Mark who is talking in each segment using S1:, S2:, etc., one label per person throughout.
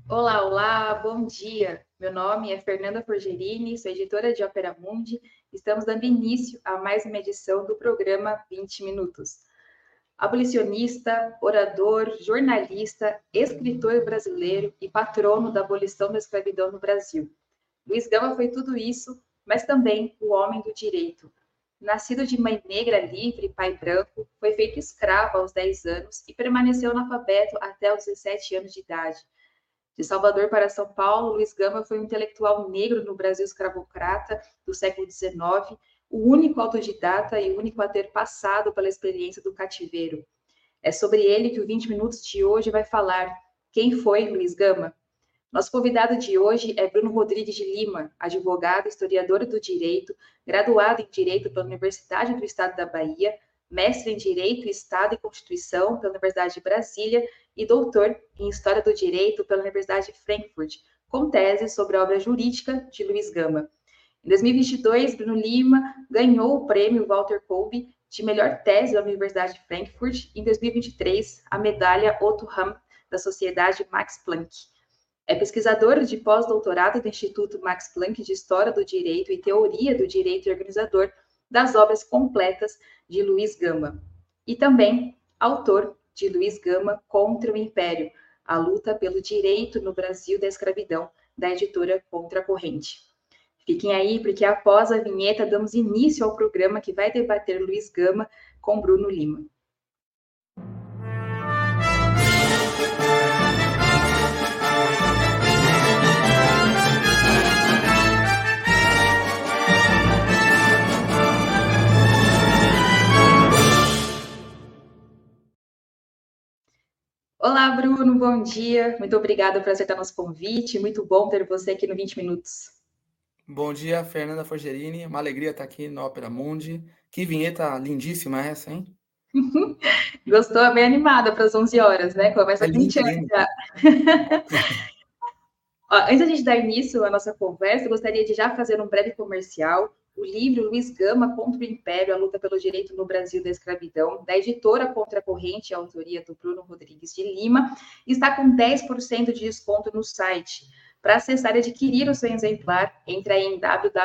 S1: Olá, olá, bom dia. Meu nome é Fernanda Forgerini, sou editora de Opera Mundi. Estamos dando início a mais uma edição do programa 20 Minutos. Abolicionista, orador, jornalista, escritor brasileiro e patrono da abolição da escravidão no Brasil. Luiz Gama foi tudo isso, mas também o homem do direito. Nascido de mãe negra livre, pai branco, foi feito escravo aos 10 anos e permaneceu analfabeto até os 17 anos de idade. De Salvador para São Paulo, Luiz Gama foi um intelectual negro no Brasil escravocrata do século XIX, o único autodidata e o único a ter passado pela experiência do cativeiro. É sobre ele que o 20 Minutos de hoje vai falar. Quem foi Luiz Gama? Nosso convidado de hoje é Bruno Rodrigues de Lima, advogado, historiador do direito, graduado em Direito pela Universidade do Estado da Bahia, mestre em Direito, Estado e Constituição pela Universidade de Brasília e doutor em História do Direito pela Universidade de Frankfurt, com tese sobre a obra jurídica de Luiz Gama. Em 2022, Bruno Lima ganhou o prêmio Walter Kolbe de melhor tese da Universidade de Frankfurt. Em 2023, a medalha Otto Hahn da Sociedade Max Planck. É pesquisador de pós-doutorado do Instituto Max Planck de História do Direito e Teoria do Direito e organizador das obras completas de Luiz Gama. E também autor de Luiz Gama contra o Império, a luta pelo direito no Brasil da escravidão, da editora Contra a Corrente. Fiquem aí, porque após a vinheta damos início ao programa que vai debater Luiz Gama com Bruno Lima. Olá, Bruno, bom dia. Muito obrigada por aceitar nosso convite. Muito bom ter você aqui no 20 Minutos.
S2: Bom dia, Fernanda Forgerini. Uma alegria estar aqui no Opera Mundi. Que vinheta lindíssima essa, hein?
S1: Gostou? É bem animada para as 11 horas, né? Começa
S2: É lindo,
S1: quentinho
S2: lindo.
S1: já. Ó, antes da gente dar início à nossa conversa, eu gostaria de já fazer um breve comercial. O livro Luiz Gama contra o Império, a luta pelo direito no Brasil da escravidão, da editora Contra a Corrente, a autoria do Bruno Rodrigues de Lima, está com 10% de desconto no site. Para acessar e adquirir o seu exemplar, entre aí em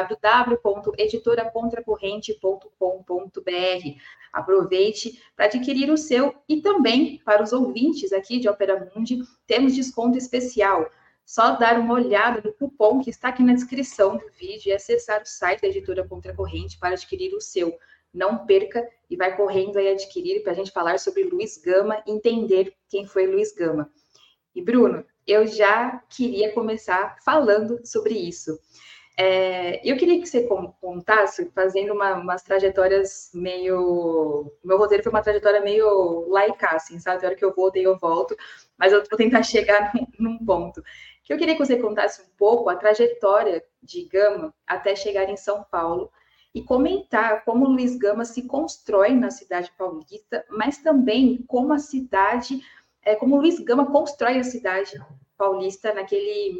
S1: www.editoracontracorrente.com.br. Aproveite para adquirir o seu e também para os ouvintes aqui de Opera Mundi, temos desconto especial. Só dar uma olhada no cupom que está aqui na descrição do vídeo e acessar o site da Editora Contra a Corrente para adquirir o seu. Não perca e vai correndo aí adquirir para a gente falar sobre Luiz Gama e entender quem foi Luiz Gama. E, Bruno, eu já queria começar falando sobre isso. Eu queria que você contasse, fazendo umas trajetórias meio... Meu roteiro foi uma trajetória meio laica, assim, sabe? A hora que eu vou, daí eu volto, mas eu vou tentar chegar num ponto. Que eu queria que você contasse um pouco a trajetória de Gama até chegar em São Paulo e comentar como Luiz Gama se constrói na cidade paulista, mas também como a cidade, como Luiz Gama constrói a cidade paulista naquele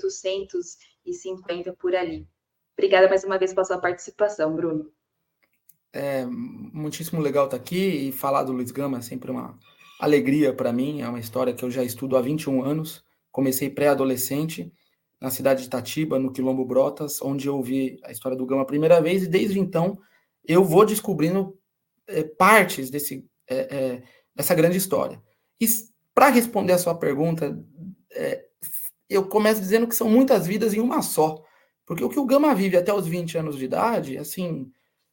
S1: 1850 por ali. Obrigada mais uma vez pela sua participação, Bruno.
S2: É muitíssimo legal estar aqui e falar do Luiz Gama é sempre uma alegria para mim. É uma história que eu já estudo há 21 anos. Comecei pré-adolescente na cidade de Itatiba, no Quilombo Brotas, onde eu ouvi a história do Gama a primeira vez, e desde então eu vou descobrindo partes dessa grande história. E para responder a sua pergunta, eu começo dizendo que são muitas vidas em uma só. Porque o que o Gama vive até os 20 anos de idade, assim,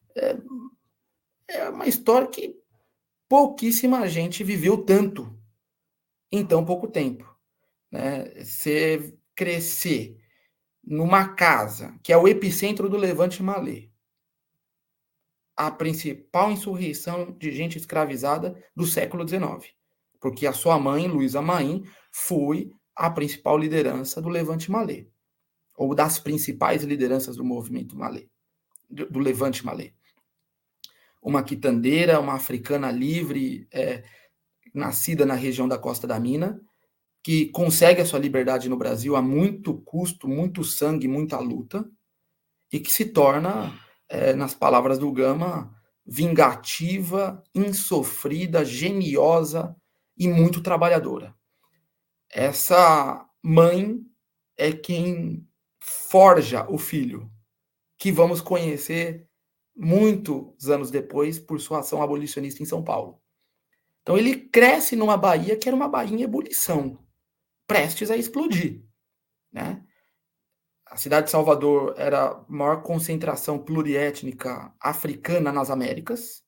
S2: é uma história que pouquíssima gente viveu tanto em tão pouco tempo. Né? Você crescer numa casa que é o epicentro do Levante Malê, a principal insurreição de gente escravizada do século XIX, porque a sua mãe, Luísa Maim, foi a principal liderança do Levante Malê, ou das principais lideranças do movimento Malê, do Levante Malê. Uma quitandeira, uma africana livre, nascida na região da Costa da Mina, que consegue a sua liberdade no Brasil a muito custo, muito sangue, muita luta, e que se torna, nas palavras do Gama, vingativa, insofrida, geniosa e muito trabalhadora. Essa mãe é quem forja o filho, que vamos conhecer muitos anos depois por sua ação abolicionista em São Paulo. Então ele cresce numa Bahia que era uma Bahia em ebulição, prestes a explodir, né? A cidade de Salvador era a maior concentração pluriétnica africana nas Américas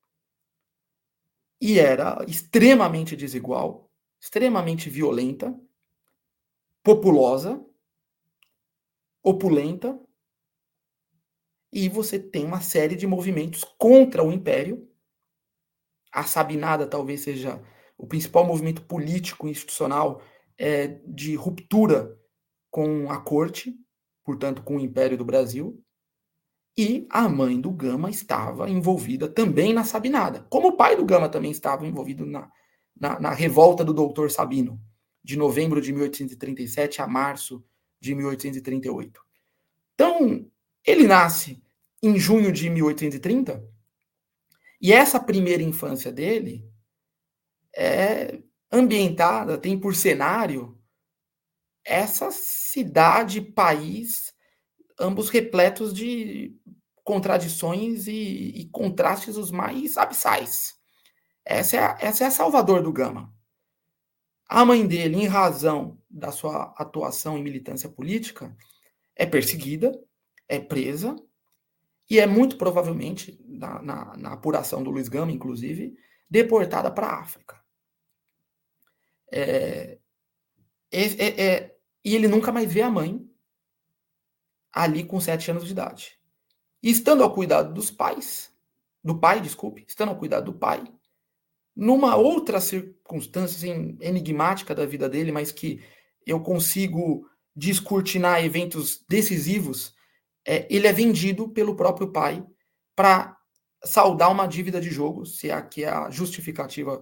S2: e era extremamente desigual, extremamente violenta, populosa, opulenta, e você tem uma série de movimentos contra o Império. A Sabinada talvez seja o principal movimento político institucional de ruptura com a corte, portanto, com o Império do Brasil. E a mãe do Gama estava envolvida também na Sabinada, como o pai do Gama também estava envolvido na revolta do doutor Sabino, de novembro de 1837 a março de 1838. Então, ele nasce em junho de 1830, e essa primeira infância dele é ambientada, tem por cenário essa cidade, país, ambos repletos de contradições e contrastes os mais abissais. Essa é a Salvador do Gama. A mãe dele, em razão da sua atuação em militância política, é perseguida, é presa, e é muito provavelmente, na apuração do Luiz Gama, inclusive, deportada para a África. E ele nunca mais vê a mãe ali com 7 anos de idade. E estando ao cuidado do pai, estando ao cuidado do pai, numa outra circunstância assim, enigmática da vida dele, mas que eu consigo descortinar eventos decisivos, ele é vendido pelo próprio pai para saldar uma dívida de jogo, se aqui é a justificativa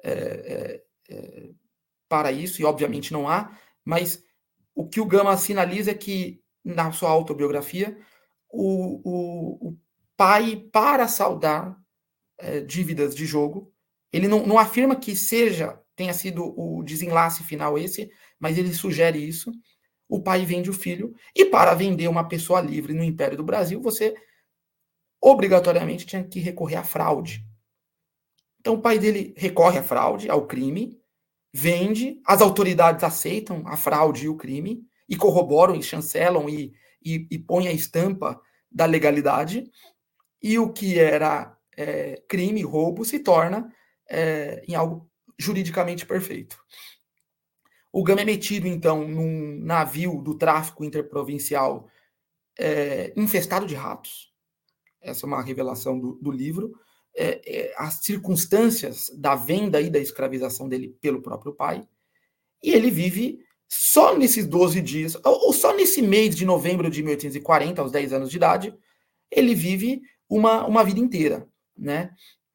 S2: para isso, e obviamente não há, mas o que o Gama sinaliza é que, na sua autobiografia, o pai, para saldar dívidas de jogo, ele não afirma que tenha sido o desenlace final esse, mas ele sugere isso. O pai vende o filho, e para vender uma pessoa livre no Império do Brasil, você obrigatoriamente tinha que recorrer à fraude. Então o pai dele recorre à fraude, ao crime, vende, as autoridades aceitam a fraude e o crime, e corroboram, e chancelam, e põem a estampa da legalidade, e o que era crime, roubo, se torna em algo juridicamente perfeito. O Gama é metido, então, num navio do tráfico interprovincial infestado de ratos. Essa é uma revelação do livro. As circunstâncias da venda e da escravização dele pelo próprio pai. E ele vive só nesses 12 dias, ou só nesse mês de novembro de 1840, aos 10 anos de idade, ele vive uma vida inteira, né?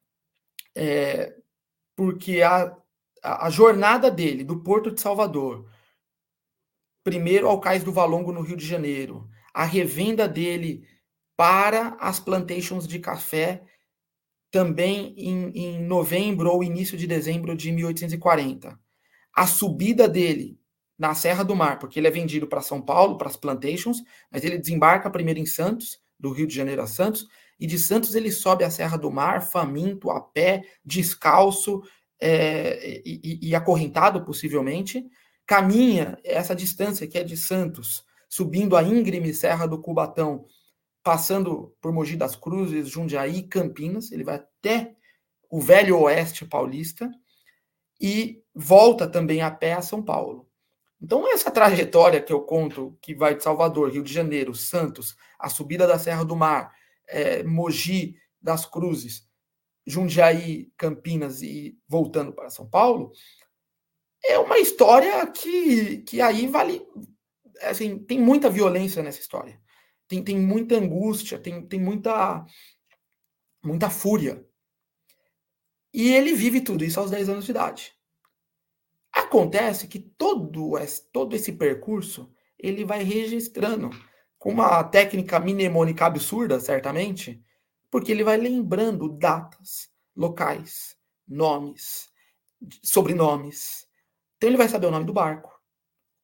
S2: Porque a jornada dele do Porto de Salvador, primeiro ao Cais do Valongo, no Rio de Janeiro, a revenda dele para as plantations de café, também em novembro ou início de dezembro de 1840. A subida dele na Serra do Mar, porque ele é vendido para São Paulo, para as plantations, mas ele desembarca primeiro em Santos, do Rio de Janeiro a Santos, e de Santos ele sobe a Serra do Mar, faminto, a pé, descalço e acorrentado, possivelmente, caminha essa distância que é de Santos, subindo a íngreme Serra do Cubatão, passando por Mogi das Cruzes, Jundiaí e Campinas, ele vai até o velho oeste paulista e volta também a pé a São Paulo. Então, essa trajetória que eu conto, que vai de Salvador, Rio de Janeiro, Santos, a subida da Serra do Mar, Mogi das Cruzes, Jundiaí, Campinas e voltando para São Paulo, é uma história que aí vale... Assim, tem muita violência nessa história. Tem muita angústia, tem muita fúria. E ele vive tudo isso aos 10 anos de idade. Acontece que todo esse percurso ele vai registrando com uma técnica mnemônica absurda, certamente, porque ele vai lembrando datas, locais, nomes, sobrenomes. Então ele vai saber o nome do barco,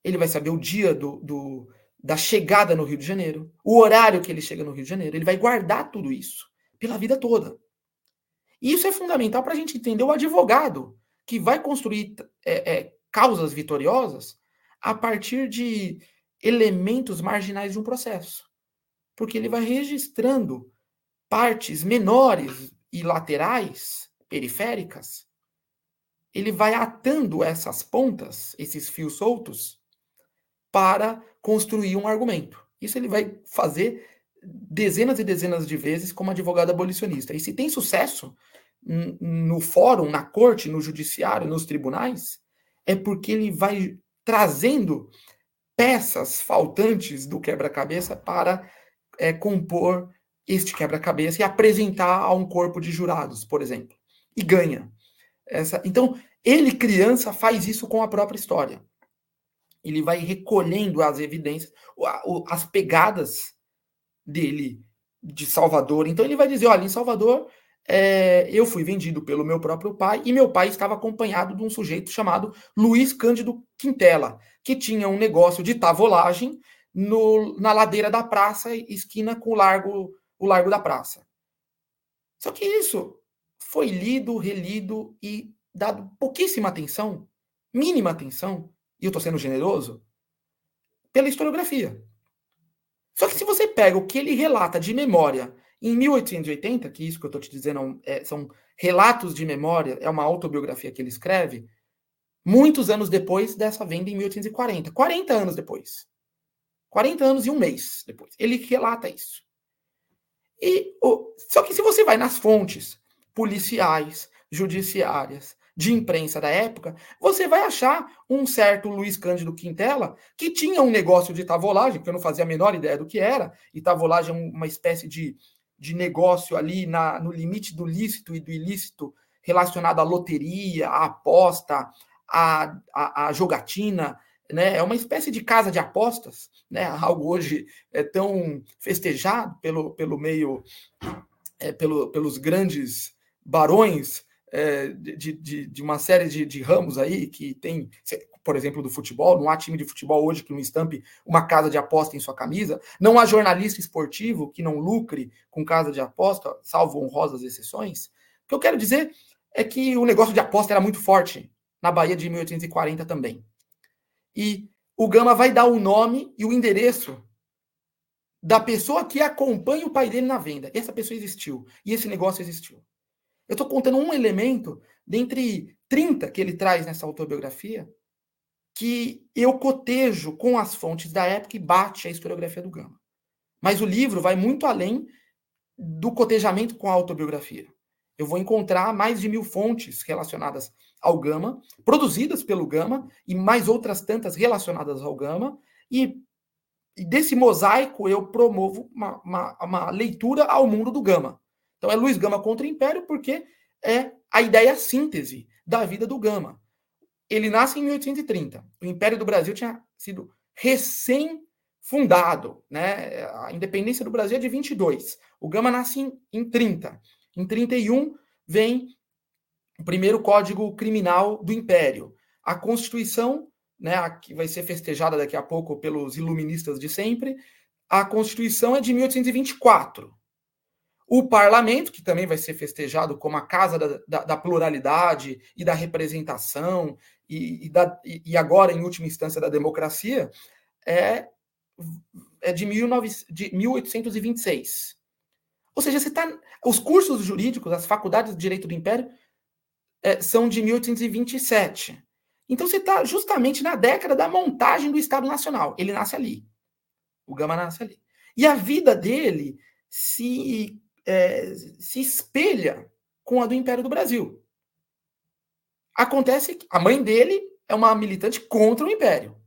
S2: ele vai saber o dia da chegada no Rio de Janeiro, o horário que ele chega no Rio de Janeiro, ele vai guardar tudo isso pela vida toda. E isso é fundamental para a gente entender o advogado que vai construir causas vitoriosas a partir de elementos marginais de um processo. Porque ele vai registrando partes menores e laterais, periféricas, ele vai atando essas pontas, esses fios soltos, para construir um argumento. Isso ele vai fazer dezenas e dezenas de vezes como advogado abolicionista. E se tem sucesso no fórum, na corte, no judiciário, nos tribunais, é porque ele vai trazendo peças faltantes do quebra-cabeça para compor este quebra-cabeça e apresentar a um corpo de jurados, por exemplo. E ganha. Então, ele, criança, faz isso com a própria história. Ele vai recolhendo as evidências, as pegadas dele de Salvador. Então, ele vai dizer, olha, em Salvador, eu fui vendido pelo meu próprio pai e meu pai estava acompanhado de um sujeito chamado Luiz Cândido Quintela, que tinha um negócio de tavolagem na ladeira da praça, esquina com o Largo da Praça. Só que isso foi lido, relido e dado pouquíssima atenção, mínima atenção, e eu estou sendo generoso, pela historiografia. Só que se você pega o que ele relata de memória em 1880, que isso que eu estou te dizendo são relatos de memória, é uma autobiografia que ele escreve, muitos anos depois dessa venda em 1840, 40 anos depois. 40 anos e um mês depois. Ele relata isso. Só que se você vai nas fontes policiais, judiciárias, de imprensa da época, você vai achar um certo Luiz Cândido Quintela que tinha um negócio de tavolagem, que eu não fazia a menor ideia do que era, e tavolagem é uma espécie de negócio ali no limite do lícito e do ilícito relacionado à loteria, à aposta, à jogatina, né? É uma espécie de casa de apostas, né? Algo hoje tão festejado pelo meio, pelos grandes barões de uma série de ramos aí que tem, por exemplo, do futebol. Não há time de futebol hoje que não estampe uma casa de aposta em sua camisa. Não há jornalista esportivo que não lucre com casa de aposta, salvo honrosas exceções. O que eu quero dizer é que o negócio de aposta era muito forte na Bahia de 1840 também. E o Gama vai dar o nome e o endereço da pessoa que acompanha o pai dele na venda. Essa pessoa existiu. E esse negócio existiu. Eu estou contando um elemento dentre 30 que ele traz nessa autobiografia que eu cotejo com as fontes da época e bate a historiografia do Gama. Mas o livro vai muito além do cotejamento com a autobiografia. Eu vou encontrar mais de 1000 fontes relacionadas ao Gama, produzidas pelo Gama, e mais outras tantas relacionadas ao Gama, e desse mosaico eu promovo uma leitura ao mundo do Gama. Então é Luiz Gama contra o Império, porque é a ideia síntese da vida do Gama. Ele nasce em 1830. O Império do Brasil tinha sido recém-fundado, né? A independência do Brasil é de 22. O Gama nasce em 30. Em 31 vem o primeiro Código Criminal do Império. A Constituição, né, que vai ser festejada daqui a pouco pelos iluministas de sempre, a Constituição é de 1824. O Parlamento, que também vai ser festejado como a casa da pluralidade e da representação, e agora, em última instância, da democracia, é de 1826. Ou seja, os cursos jurídicos, as faculdades de Direito do Império, são de 1827. Então, você está justamente na década da montagem do Estado Nacional. Ele nasce ali. O Gama nasce ali. E a vida dele se espelha com a do Império do Brasil. Acontece que a mãe dele é uma militante contra o Império.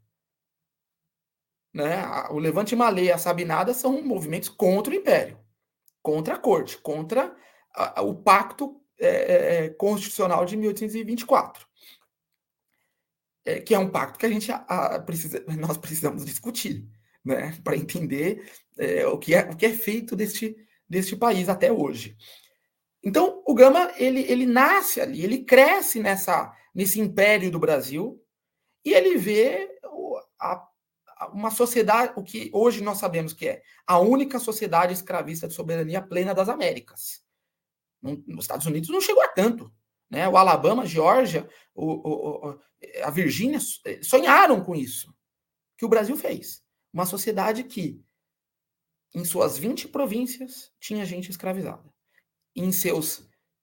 S2: Né? O Levante Malê e a Sabinada são movimentos contra o Império, contra a corte, contra o pacto constitucional de 1824. Que é um pacto que nós precisamos discutir, né? Para entender o que é feito deste país até hoje. Então, o Gama, ele nasce ali, ele cresce nesse império do Brasil, e ele vê uma sociedade, o que hoje nós sabemos que é a única sociedade escravista de soberania plena das Américas. Nos Estados Unidos não chegou a tanto. Né? O Alabama, a Geórgia, a Virgínia sonharam com isso. Que o Brasil fez. Uma sociedade que, em suas 20 províncias, tinha gente escravizada. Em seus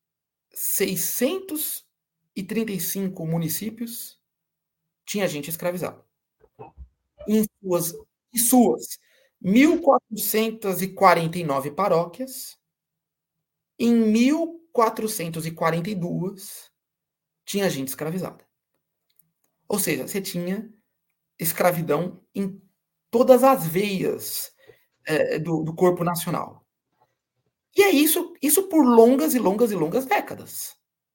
S2: 635 municípios, tinha gente escravizada. Em suas 1.449 paróquias, em 1.442 tinha gente escravizada. Ou seja, você tinha escravidão em todas as veias do corpo nacional. E é isso por longas e longas e longas décadas.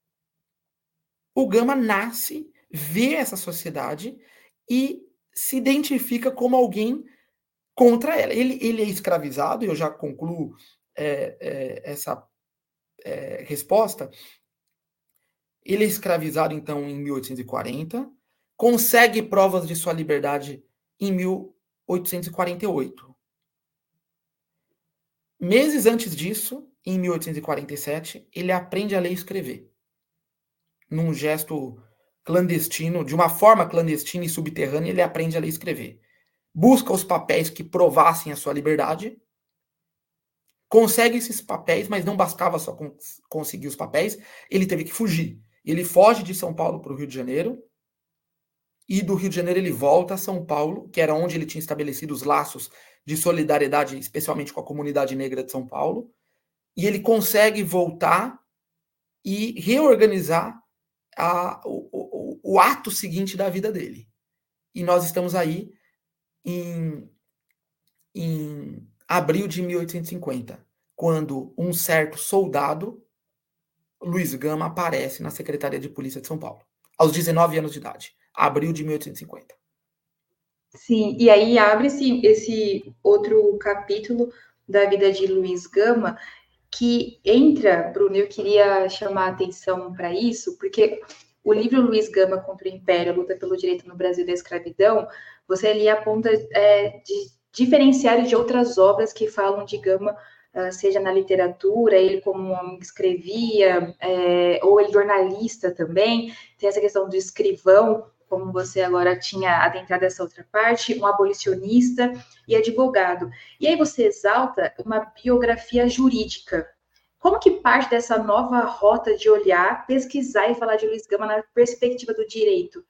S2: O Gama nasce, vê essa sociedade e se identifica como alguém contra ela. Ele é escravizado, e eu já concluo essa resposta. Ele é escravizado, então, em 1840, consegue provas de sua liberdade em 1848. Meses antes disso, em 1847, ele aprende a ler e escrever. Num gesto clandestino, de uma forma clandestina e subterrânea, ele aprende a ler e escrever. Busca os papéis que provassem a sua liberdade, consegue esses papéis, mas não bastava só conseguir os papéis, ele teve que fugir. Ele foge de São Paulo para o Rio de Janeiro, e do Rio de Janeiro ele volta a São Paulo, que era onde ele tinha estabelecido os laços de solidariedade, especialmente com a comunidade negra de São Paulo, e ele consegue voltar e reorganizar o ato seguinte da vida dele. E nós estamos aí em abril de 1850, quando um certo soldado, Luiz Gama, aparece na Secretaria de Polícia de São Paulo, aos 19 anos de idade, abril de 1850.
S1: Sim, e aí abre-se esse outro capítulo da vida de Luiz Gama, que entra, Bruno, eu queria chamar a atenção para isso, porque o livro Luiz Gama contra o Império, a luta pelo direito no Brasil da escravidão, você ali aponta de diferenciar de outras obras que falam de Gama, seja na literatura, ele como um homem que escrevia, ou ele jornalista também, tem essa questão do escrivão, como você agora tinha adentrado essa outra parte, um abolicionista e advogado. E aí você exalta uma biografia jurídica. Como que parte dessa nova rota de olhar, pesquisar e falar de Luiz Gama na perspectiva do direito?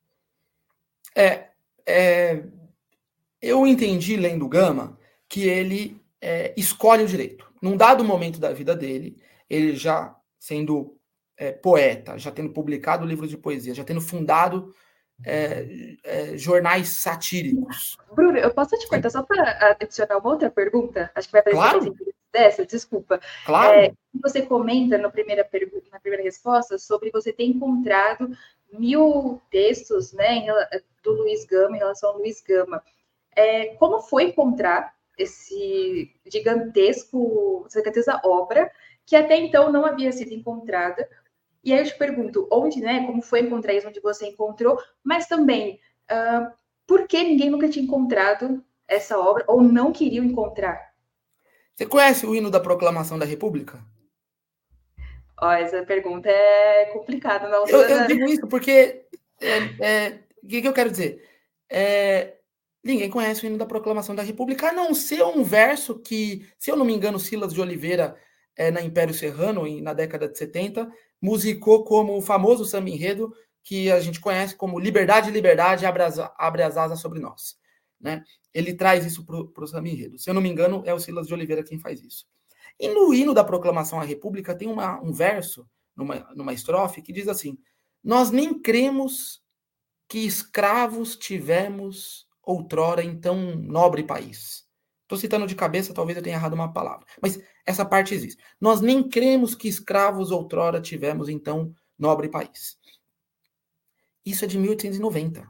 S2: Eu entendi, lendo Gama, que ele escolhe o direito. Num dado momento da vida dele, ele já sendo poeta, já tendo publicado livros de poesia, já tendo fundado jornais satíricos.
S1: Bruno, eu posso te cortar só para adicionar uma outra pergunta? Acho que vai parecer mais interessante dessa, desculpa.
S2: Claro.
S1: Você comenta na primeira resposta sobre você ter encontrado 1000 textos, né, do Luiz Gama, em relação ao Luiz Gama. Como foi encontrar essa gigantesca obra que até então não havia sido encontrada? E aí eu te pergunto, onde, né, como foi encontrar isso, onde você encontrou, mas também, por que ninguém nunca tinha encontrado essa obra, ou não queria encontrar?
S2: Você conhece o hino da Proclamação da República?
S1: Essa pergunta é complicada. Não,
S2: eu digo isso porque, o que eu quero dizer? Ninguém conhece o hino da Proclamação da República, a não ser um verso que, se eu não me engano, Silas de Oliveira, na Império Serrano, na década de 70, musicou como o famoso samba enredo que a gente conhece como Liberdade, Liberdade, abre as asas sobre nós. Né? Ele traz isso para o samba enredo. Se eu não me engano, é o Silas de Oliveira quem faz isso. E no hino da Proclamação à República tem um verso, numa estrofe, que diz assim: nós nem cremos que escravos tivemos outrora em tão nobre país. Estou citando de cabeça, talvez eu tenha errado uma palavra. Mas essa parte existe. Nós nem cremos que escravos outrora tivemos em tão nobre país. Isso é de 1890.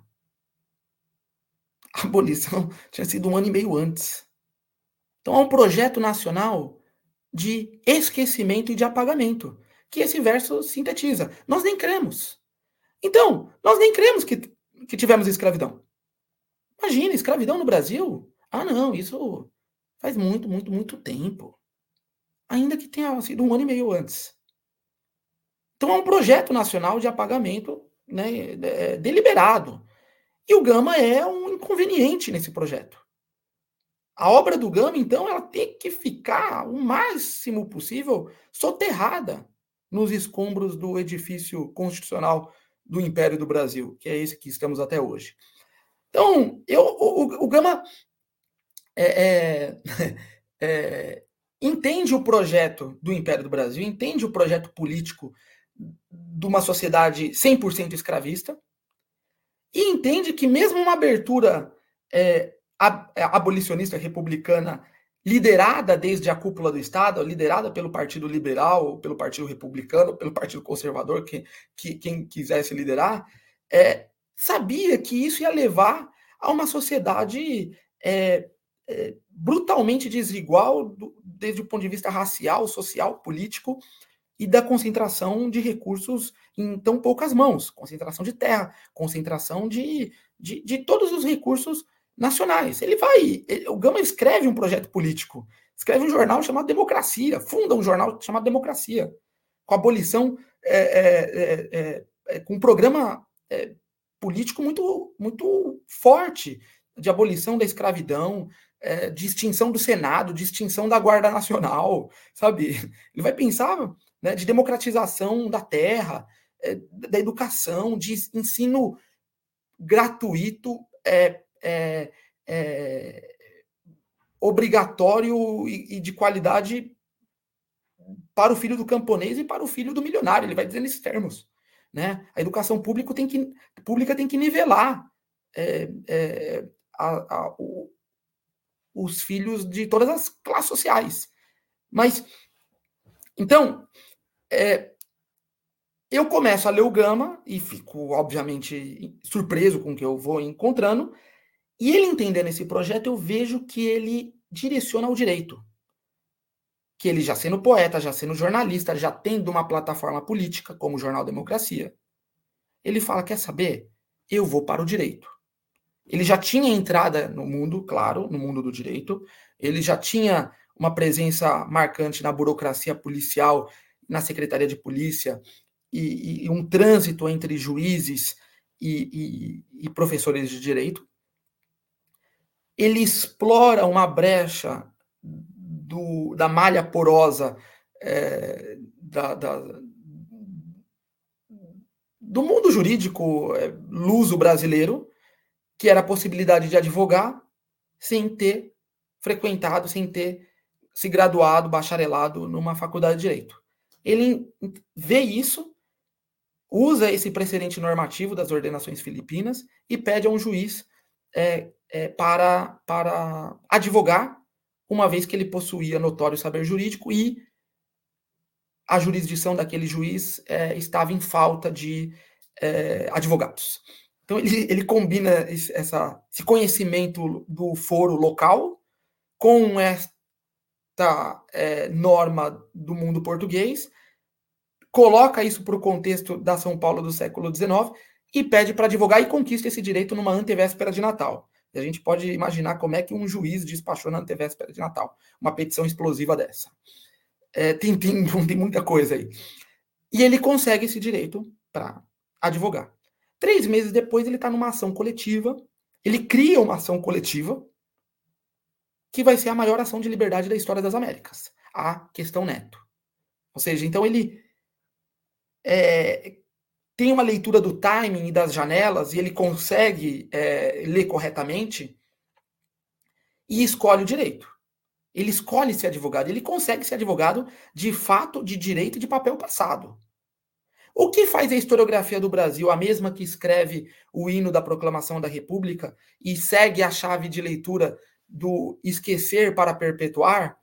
S2: A abolição tinha sido 1 ano e meio antes. Então é um projeto nacional de esquecimento e de apagamento, que esse verso sintetiza. Nós nem cremos. Então, nós nem cremos que tivemos escravidão. Imagina, escravidão no Brasil? Ah, não, isso faz muito, muito, muito tempo. Ainda que tenha sido 1 ano e meio antes. Então é um projeto nacional de apagamento, né, deliberado. E o Gama é um inconveniente nesse projeto. A obra do Gama, então, ela tem que ficar o máximo possível soterrada nos escombros do edifício constitucional do Império do Brasil, que é esse que estamos até hoje. Então, o Gama é, entende o projeto do Império do Brasil, entende o projeto político de uma sociedade 100% escravista, e entende que mesmo uma abertura abolicionista republicana liderada desde a cúpula do Estado, liderada pelo Partido Liberal, pelo Partido Republicano, pelo Partido Conservador, quem quisesse liderar, sabia que isso ia levar a uma sociedade brutalmente desigual desde o ponto de vista racial, social, político, e da concentração de recursos em tão poucas mãos, concentração de terra, concentração de todos os recursos nacionais. O Gama escreve um projeto político, escreve um jornal chamado Democracia, funda um jornal chamado Democracia, com abolição, com um programa político muito, muito forte de abolição da escravidão, de extinção do Senado, de extinção da Guarda Nacional, sabe? Ele vai pensar, né, de democratização da terra, da educação, de ensino gratuito, obrigatório e de qualidade para o filho do camponês e para o filho do milionário. Ele vai dizer nesses termos. Né? A educação pública tem que nivelar os filhos de todas as classes sociais. Mas, então, eu começo a ler o Gama e fico, obviamente, surpreso com o que eu vou encontrando. E ele entendendo esse projeto, eu vejo que ele direciona ao direito. Que ele já sendo poeta, já sendo jornalista, já tendo uma plataforma política, como o Jornal Democracia, ele fala, quer saber? Eu vou para o direito. Ele já tinha entrada no mundo, claro, no mundo do direito, ele já tinha uma presença marcante na burocracia policial, na Secretaria de Polícia, e um trânsito entre juízes e professores de direito. Ele explora uma brecha da malha porosa do mundo jurídico luso brasileiro, que era a possibilidade de advogar sem ter frequentado, sem ter se graduado, bacharelado numa faculdade de direito. Ele vê isso, usa esse precedente normativo das ordenações filipinas e pede a um juiz para advogar, uma vez que ele possuía notório saber jurídico e a jurisdição daquele juiz estava em falta de advogados. Então, ele combina esse conhecimento do foro local com esta norma do mundo português, coloca isso para o contexto da São Paulo do século XIX e pede para advogar e conquista esse direito numa antevéspera de Natal. E a gente pode imaginar como é que um juiz despachou na antevéspera de Natal uma petição explosiva dessa. Tem muita coisa aí. E ele consegue esse direito para advogar. 3 meses depois, ele está numa ação coletiva, ele cria uma ação coletiva que vai ser a maior ação de liberdade da história das Américas, a Questão Neto. Ou seja, então ele tem uma leitura do timing e das janelas e ele consegue ler corretamente e escolhe o direito. Ele escolhe ser advogado, ele consegue ser advogado de fato, de direito e de papel passado. O que faz a historiografia do Brasil, a mesma que escreve o hino da proclamação da República e segue a chave de leitura do esquecer para perpetuar,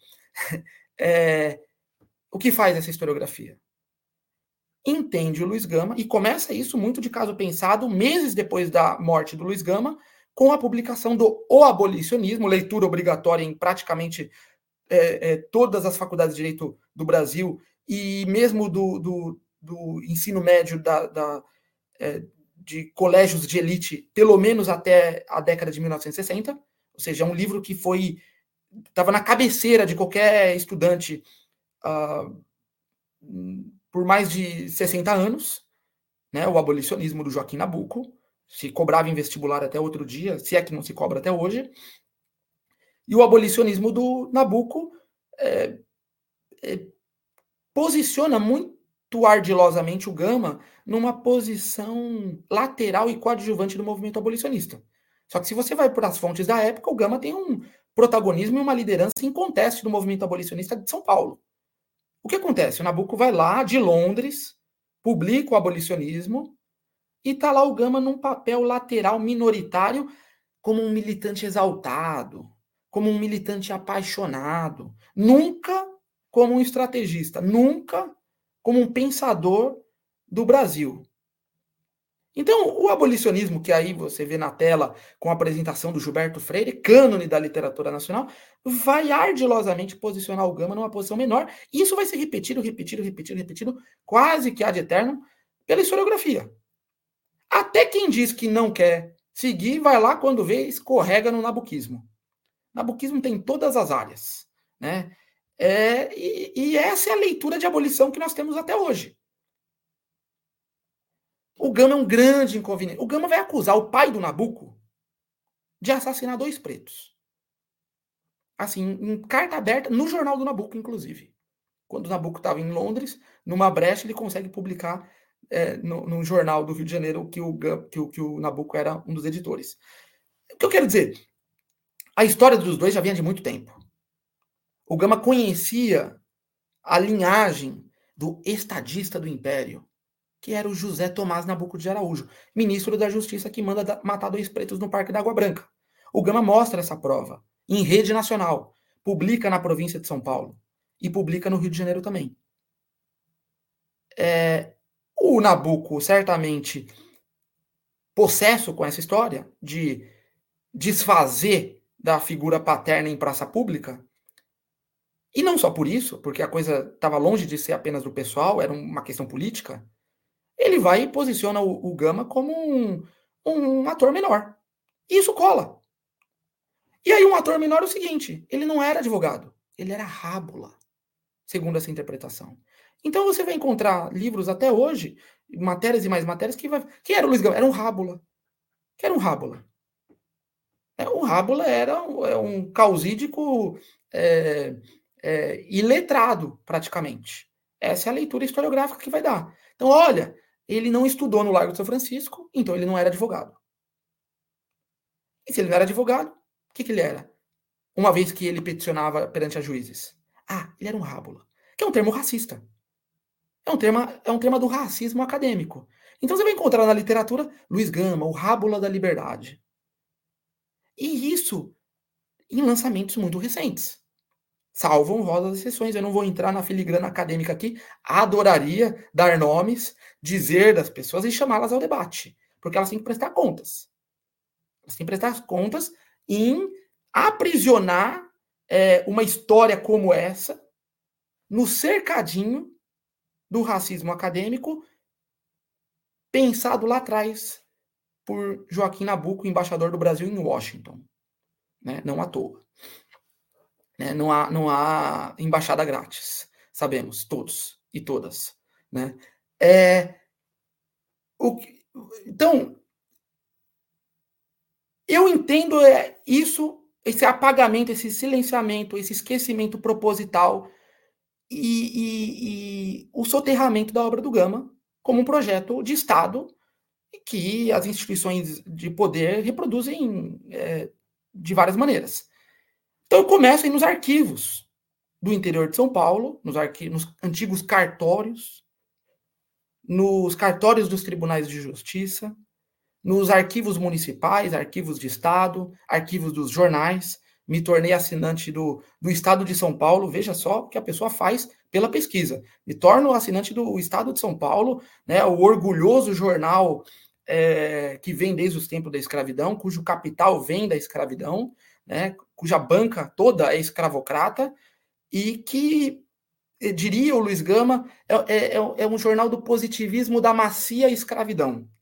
S2: o que faz essa historiografia? Entende o Luiz Gama, e começa isso muito de caso pensado, meses depois da morte do Luiz Gama, com a publicação do O Abolicionismo, leitura obrigatória em praticamente todas as faculdades de direito do Brasil, e mesmo do ensino médio de colégios de elite, pelo menos até a década de 1960, ou seja, é um livro que estava na cabeceira de qualquer estudante por mais de 60 anos, né, o abolicionismo do Joaquim Nabuco, se cobrava em vestibular até outro dia, se é que não se cobra até hoje, e o abolicionismo do Nabuco posiciona muito ardilosamente o Gama numa posição lateral e coadjuvante do movimento abolicionista. Só que se você vai para as fontes da época, o Gama tem um protagonismo e uma liderança inconteste do movimento abolicionista de São Paulo. O que acontece? O Nabuco vai lá, de Londres, publica o abolicionismo, e está lá o Gama num papel lateral minoritário, como um militante exaltado, como um militante apaixonado, nunca como um estrategista, nunca como um pensador do Brasil. Então, o abolicionismo, que aí você vê na tela com a apresentação do Gilberto Freire, cânone da literatura nacional, vai ardilosamente posicionar o Gama numa posição menor, e isso vai ser repetido, quase que ad eternum, pela historiografia. Até quem diz que não quer seguir, vai lá, quando vê, escorrega no nabuquismo. Nabuquismo tem todas as áreas, né? E essa é a leitura de abolição que nós temos até hoje. O Gama é um grande inconveniente. O Gama vai acusar o pai do Nabuco de assassinar 2 pretos. Assim, em carta aberta, no jornal do Nabuco, inclusive. Quando o Nabuco estava em Londres, numa brecha, ele consegue publicar no jornal do Rio de Janeiro que o Nabuco era um dos editores. O que eu quero dizer? A história dos dois já vinha de muito tempo. O Gama conhecia a linhagem do estadista do Império, que era o José Tomás Nabuco de Araújo, ministro da Justiça que manda matar 2 pretos no Parque da Água Branca. O Gama mostra essa prova em rede nacional, publica na província de São Paulo e publica no Rio de Janeiro também. O Nabuco, certamente, possesso com essa história de desfazer da figura paterna em praça pública, e não só por isso, porque a coisa estava longe de ser apenas do pessoal, era uma questão política, ele vai e posiciona o Gama como um ator menor. E isso cola. E aí um ator menor é o seguinte, ele não era advogado, ele era rábula, segundo essa interpretação. Então você vai encontrar livros até hoje, matérias e mais matérias, quem era o Luiz Gama? Era um rábula. Que era um rábula? O rábula era um causídico iletrado, praticamente. Essa é a leitura historiográfica que vai dar. Então, olha, ele não estudou no Largo de São Francisco, então ele não era advogado. E se ele não era advogado, o que ele era? Uma vez que ele peticionava perante a juízes. Ele era um rábula. Que é um termo racista. É um tema do racismo acadêmico. Então você vai encontrar na literatura Luiz Gama, o rábula da liberdade. E isso em lançamentos muito recentes. Salvo honrosas exceções. Eu não vou entrar na filigrana acadêmica aqui. Adoraria dar nomes, dizer das pessoas e chamá-las ao debate. Porque elas têm que prestar contas. Elas têm que prestar contas em aprisionar uma história como essa no cercadinho do racismo acadêmico pensado lá atrás por Joaquim Nabuco, embaixador do Brasil em Washington. Né? Não à toa. Né? Não há embaixada grátis. Sabemos, todos e todas. Né? Então, eu entendo isso, esse apagamento, esse silenciamento, esse esquecimento proposital e o soterramento da obra do Gama como um projeto de Estado que as instituições de poder reproduzem de várias maneiras. Então eu começo aí nos arquivos do interior de São Paulo, nos antigos cartórios, nos cartórios dos tribunais de justiça, nos arquivos municipais, arquivos de Estado, arquivos dos jornais. Me tornei assinante do Estado de São Paulo. Veja só o que a pessoa faz pela pesquisa. Me torno assinante do Estado de São Paulo, né, o orgulhoso jornal que vem desde os tempos da escravidão, cujo capital vem da escravidão, né, cuja banca toda é escravocrata, e que, diria o Luiz Gama, é um jornal do positivismo da macia escravidão.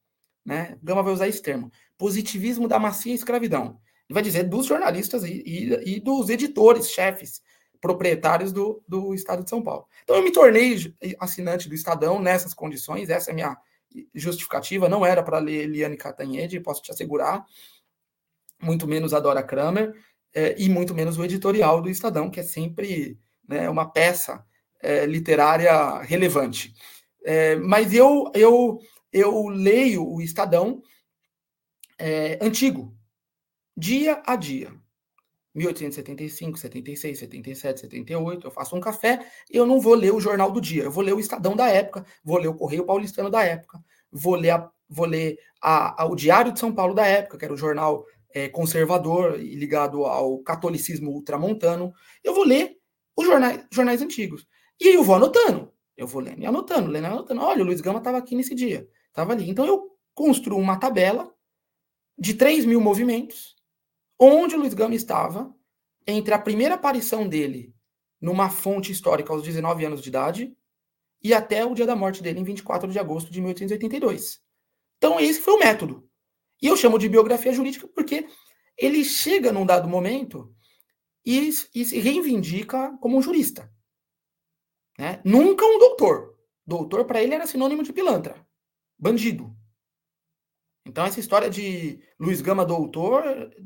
S2: né? Gama vai usar esse termo. Positivismo da macia escravidão. Ele vai dizer dos jornalistas e dos editores, chefes, proprietários do Estado de São Paulo. Então eu me tornei assinante do Estadão nessas condições, essa é a minha justificativa, não era para ler Eliane Cantanhede, posso te assegurar, muito menos a Dora Kramer, e muito menos o editorial do Estadão, que é sempre, né, uma peça literária relevante. Mas eu leio o Estadão antigo, dia a dia. 1875, 76, 77, 78, eu faço um café e eu não vou ler o Jornal do Dia, eu vou ler o Estadão da época, vou ler o Correio Paulistano da época, vou ler o Diário de São Paulo da época, que era o jornal conservador e ligado ao catolicismo ultramontano. Eu vou ler os jornais antigos. E aí eu vou anotando. Eu vou lendo e anotando. Olha, o Luiz Gama estava aqui nesse dia. Estava ali. Então eu construo uma tabela de 3.000 movimentos, onde o Luiz Gama estava entre a primeira aparição dele numa fonte histórica aos 19 anos de idade e até o dia da morte dele, em 24 de agosto de 1882. Então esse foi o método. E eu chamo de biografia jurídica porque ele chega num dado momento e se reivindica como um jurista. Né? Nunca um doutor. Doutor, para ele, era sinônimo de pilantra. Bandido. Então, essa história de Luiz Gama doutor,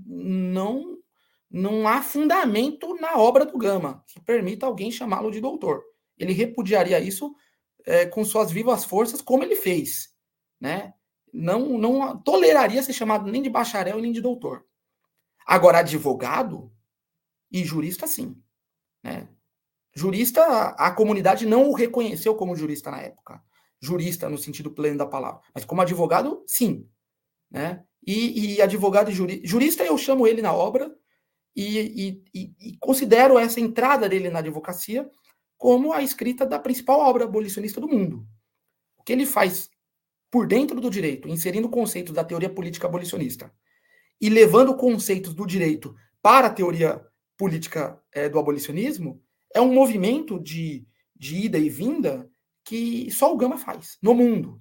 S2: não há fundamento na obra do Gama que permita alguém chamá-lo de doutor. Ele repudiaria isso com suas vivas forças, como ele fez. Né? Não toleraria ser chamado nem de bacharel e nem de doutor. Agora, advogado e jurista, sim. Né? Jurista, a comunidade não o reconheceu como jurista na época. Jurista no sentido pleno da palavra. Mas como advogado, sim. Né? E advogado e jurista, eu chamo ele na obra e considero essa entrada dele na advocacia como a escrita da principal obra abolicionista do mundo. O que ele faz por dentro do direito, inserindo conceitos da teoria política abolicionista e levando conceitos do direito para a teoria política do abolicionismo, é um movimento de ida e vinda que só o Gama faz no mundo.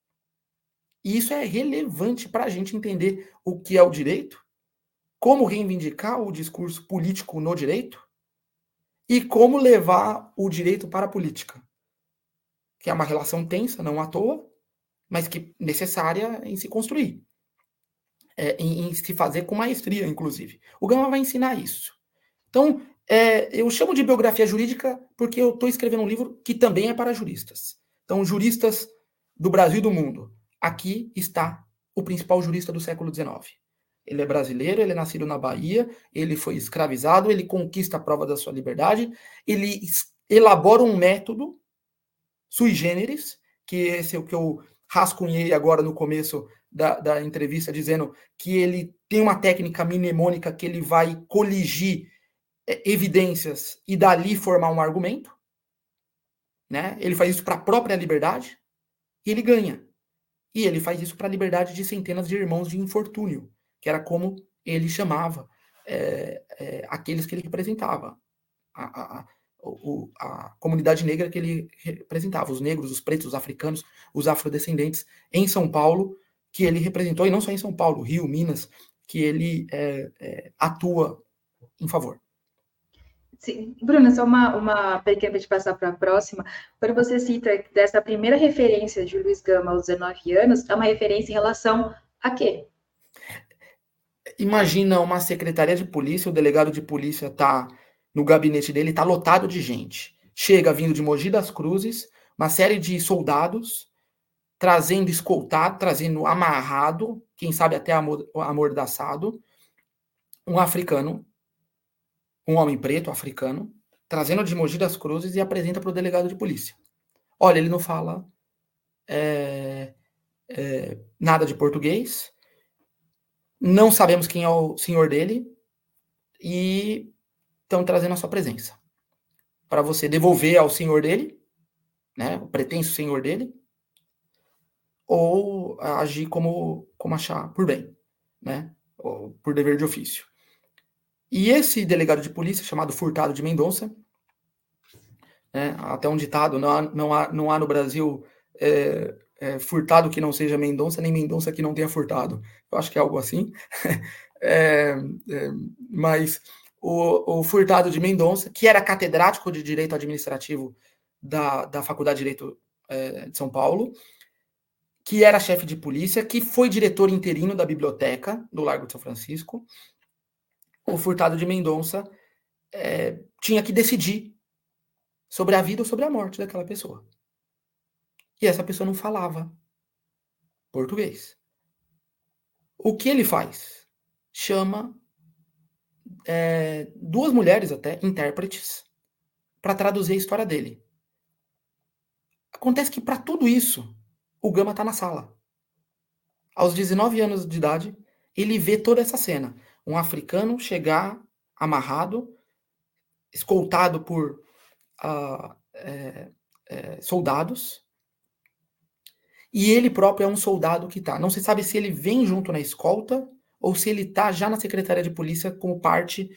S2: E isso é relevante para a gente entender o que é o direito, como reivindicar o discurso político no direito e como levar o direito para a política, que é uma relação tensa, não à toa, mas que necessária em se construir, em se fazer com maestria, inclusive. O Gama vai ensinar isso. Então, eu chamo de biografia jurídica porque eu estou escrevendo um livro que também é para juristas. Então, juristas do Brasil e do mundo. Aqui está o principal jurista do século XIX. Ele é brasileiro, ele é nascido na Bahia, ele foi escravizado, ele conquista a prova da sua liberdade, ele elabora um método sui generis, que esse é o que eu rascunhei agora no começo da entrevista, dizendo que ele tem uma técnica mnemônica que ele vai coligir evidências e dali formar um argumento. Né? Ele faz isso para a própria liberdade e ele ganha. E ele faz isso para a liberdade de centenas de irmãos de infortúnio, que era como ele chamava aqueles que ele representava. A comunidade negra que ele representava, os negros, os pretos, os africanos, os afrodescendentes em São Paulo, que ele representou, e não só em São Paulo, Rio, Minas, que ele atua em favor.
S1: Sim. Bruna, só uma pequena para te passar para a próxima. Quando você cita dessa primeira referência de Luiz Gama aos 19 anos, é uma referência em relação a quê?
S2: Imagina uma secretaria de polícia, o delegado de polícia está no gabinete dele, está lotado de gente. Chega vindo de Mogi das Cruzes, uma série de soldados, trazendo escoltado, trazendo amarrado, quem sabe até amordaçado, um africano, um homem preto, africano, trazendo de Mogi das Cruzes e apresenta para o delegado de polícia. Olha, ele não fala nada de português, não sabemos quem é o senhor dele e estão trazendo a sua presença para você devolver ao senhor dele, né, o pretenso senhor dele, ou agir como achar por bem, né, ou por dever de ofício. E esse delegado de polícia, chamado Furtado de Mendonça, né, até um ditado, não há no Brasil furtado que não seja Mendonça, nem Mendonça que não tenha furtado. Eu acho que é algo assim. Mas o Furtado de Mendonça, que era catedrático de Direito Administrativo da Faculdade de Direito de São Paulo, que era chefe de polícia, que foi diretor interino da biblioteca do Largo de São Francisco. O Furtado de Mendonça tinha que decidir sobre a vida ou sobre a morte daquela pessoa. E essa pessoa não falava português. O que ele faz? Chama duas mulheres até, intérpretes, para traduzir a história dele. Acontece que para tudo isso, o Gama está na sala. Aos 19 anos de idade, ele vê toda essa cena. Um africano chegar amarrado, escoltado por soldados, e ele próprio é um soldado que está. Não se sabe se ele vem junto na escolta ou se ele está já na Secretaria de Polícia como parte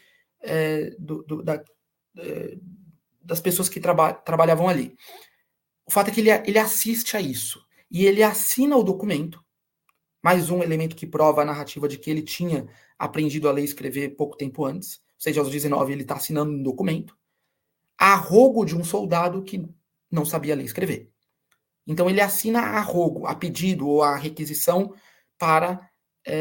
S2: das pessoas que trabalhavam ali. O fato é que ele assiste a isso. E ele assina o documento, mais um elemento que prova a narrativa de que ele tinha aprendido a ler e escrever pouco tempo antes, ou seja, aos 19 ele está assinando um documento, a rogo de um soldado que não sabia ler e escrever. Então ele assina a rogo, a pedido ou a requisição para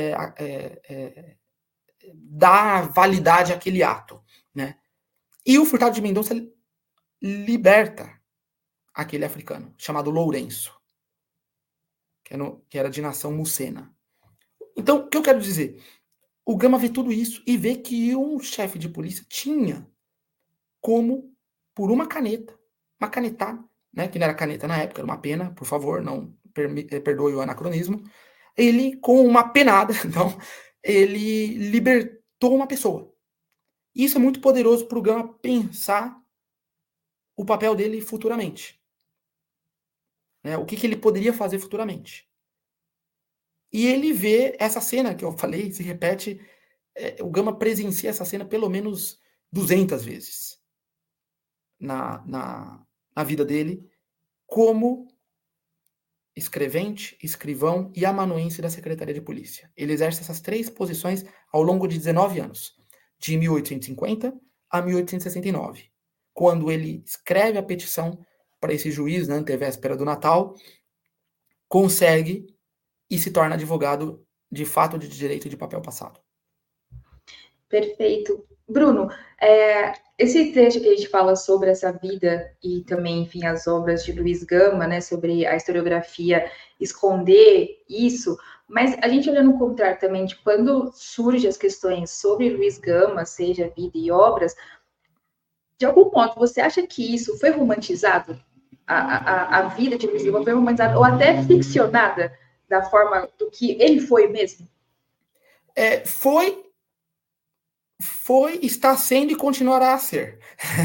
S2: dar validade àquele ato, né? E o Furtado de Mendonça liberta aquele africano, chamado Lourenço, que era de nação mucena. Então, o que eu quero dizer? O Gama vê tudo isso e vê que um chefe de polícia tinha como, por uma canetada, né, que não era caneta na época, era uma pena, por favor, não perdoe o anacronismo, ele, com uma penada, então, ele libertou uma pessoa. Isso é muito poderoso para o Gama pensar o papel dele futuramente. Né, o que ele poderia fazer futuramente. E ele vê essa cena que eu falei, se repete, o Gama presencia essa cena pelo menos 200 vezes na vida dele, como escrevente, escrivão e amanuense da Secretaria de Polícia. Ele exerce essas três posições ao longo de 19 anos, de 1850 a 1869, quando ele escreve a petição para esse juiz, na antevéspera do Natal, consegue e se torna advogado de fato de direito de papel passado.
S1: Perfeito. Bruno, esse trecho que a gente fala sobre essa vida e também, enfim, as obras de Luiz Gama, né, sobre a historiografia esconder isso, mas a gente olhando o contrário também, de quando surgem as questões sobre Luiz Gama, seja vida e obras, de algum modo, você acha que isso foi romantizado? A vida de Luiz Gama foi romantizada ou até ficcionada da forma do que ele foi mesmo?
S2: Foi, está sendo e continuará a ser.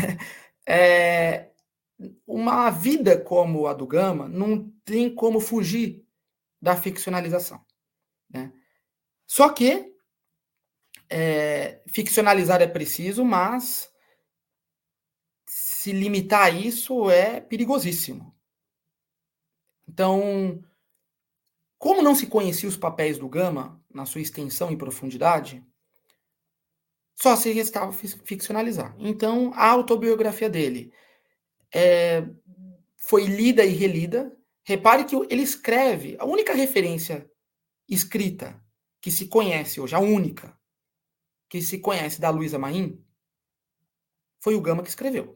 S2: Uma vida como a do Gama não tem como fugir da ficcionalização. Né? Só que ficcionalizar é preciso, mas se limitar a isso é perigosíssimo. Então, como não se conhecia os papéis do Gama na sua extensão e profundidade, só se restava ficcionalizar. Então, a autobiografia dele foi lida e relida. Repare que ele escreve, a única referência escrita que se conhece hoje, a única que se conhece da Luísa Maim, foi o Gama que escreveu.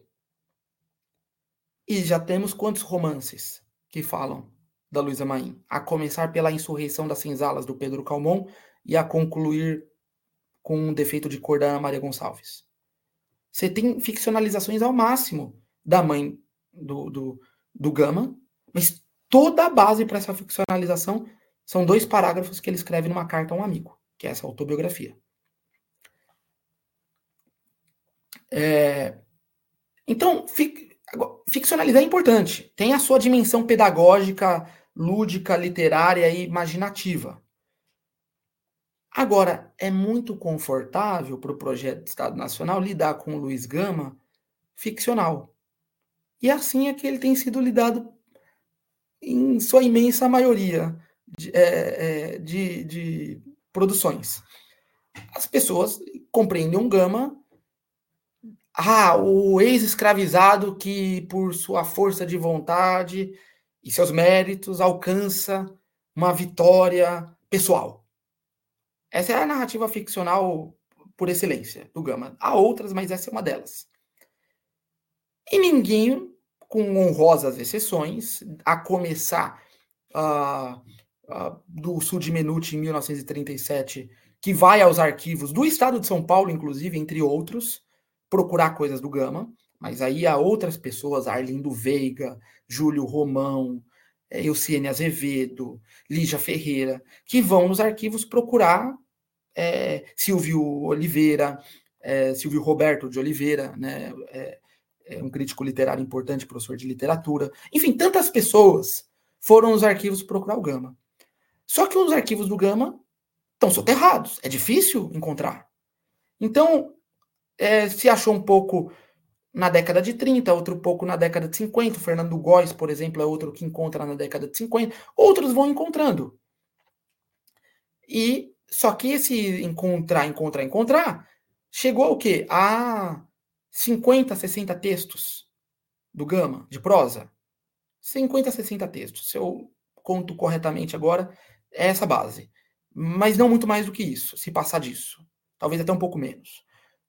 S2: E já temos quantos romances que falam da Luísa Maim? A começar pela Insurreição das Senzalas, do Pedro Calmon, e a concluir com um defeito de cor da Ana Maria Gonçalves. Você tem ficcionalizações ao máximo da mãe do Gama, mas toda a base para essa ficcionalização são 2 parágrafos que ele escreve numa carta a um amigo, que é essa autobiografia. Então, ficcionalizar é importante. Tem a sua dimensão pedagógica, lúdica, literária e imaginativa. Agora, é muito confortável para o projeto de Estado Nacional lidar com o Luiz Gama ficcional. E assim é que ele tem sido lidado em sua imensa maioria de produções. As pessoas compreendem um Gama, o ex-escravizado que, por sua força de vontade e seus méritos, alcança uma vitória pessoal. Essa é a narrativa ficcional por excelência do Gama. Há outras, mas essa é uma delas. E ninguém, com honrosas exceções, a começar do Sul de Menuti em 1937, que vai aos arquivos do Estado de São Paulo, inclusive, entre outros, procurar coisas do Gama, mas aí há outras pessoas, Arlindo Veiga, Júlio Romão, Eucene Azevedo, Lígia Ferreira, que vão nos arquivos procurar Silvio Oliveira, Silvio Roberto de Oliveira, né, um crítico literário importante, professor de literatura. Enfim, tantas pessoas foram nos arquivos procurar o Gama. Só que os arquivos do Gama estão soterrados, é difícil encontrar. Então, se achou um pouco na década de 30, outro pouco na década de 50, o Fernando Góes, por exemplo, é outro que encontra na década de 50, outros vão encontrando. E só que esse encontrar, chegou ao quê? A 50, 60 textos do Gama, de prosa. 50, 60 textos. Se eu conto corretamente agora, é essa base. Mas não muito mais do que isso, se passar disso. Talvez até um pouco menos.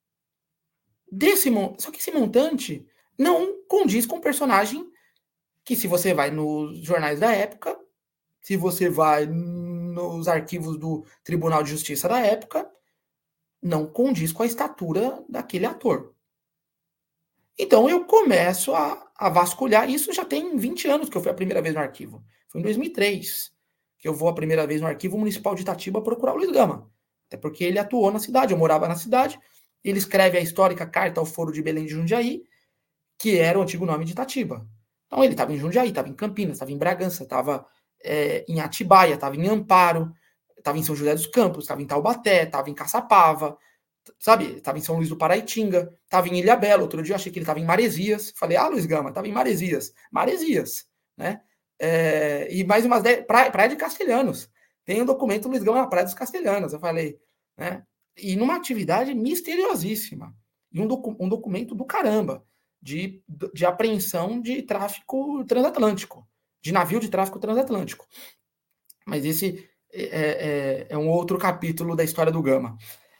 S2: Só que esse montante não condiz com o personagem que, se você vai nos jornais da época, se você vai nos arquivos do Tribunal de Justiça da época, não condiz com a estatura daquele ator. Então eu começo a vasculhar, isso já tem 20 anos que eu fui a primeira vez no arquivo. Foi em 2003 que eu vou a primeira vez no Arquivo Municipal de Itatiba procurar o Luiz Gama. Até porque ele atuou na cidade, eu morava na cidade, ele escreve a histórica Carta ao Foro de Belém de Jundiaí, que era o antigo nome de Itatiba. Então ele estava em Jundiaí, estava em Campinas, estava em Bragança, estava em Atibaia, estava em Amparo, estava em São José dos Campos, estava em Taubaté, estava em Caçapava, sabe? Estava em São Luís do Paraitinga, estava em Ilhabela. Outro dia eu achei que ele estava em Maresias. Falei, Luiz Gama, estava em Maresias. Maresias, né? E mais umas 10, Praia de Castelhanos. Tem um documento Luiz Gama na Praia dos Castelhanos. Eu falei, né? E numa atividade misteriosíssima. E um documento do caramba de apreensão de tráfico transatlântico, de navio de tráfico transatlântico. Mas esse é um outro capítulo da história do Gama.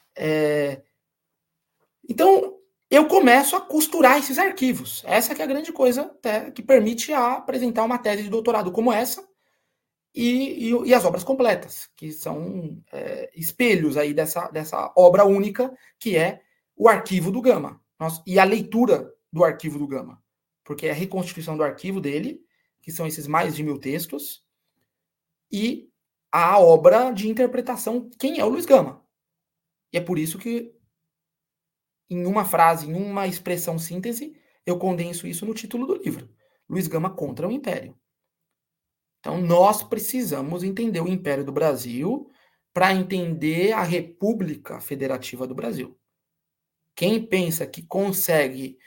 S2: Então, eu começo a costurar esses arquivos. Essa que é a grande coisa que permite apresentar uma tese de doutorado como essa e as obras completas, que são espelhos aí dessa obra única, que é o arquivo do Gama. E a leitura do arquivo do Gama. Porque é a reconstituição do arquivo dele, que são esses mais de 1000 textos, e a obra de interpretação, quem é o Luiz Gama. E é por isso que, em uma frase, em uma expressão síntese, eu condenso isso no título do livro. Luiz Gama contra o Império. Então, nós precisamos entender o Império do Brasil para entender a República Federativa do Brasil. Quem pensa que consegue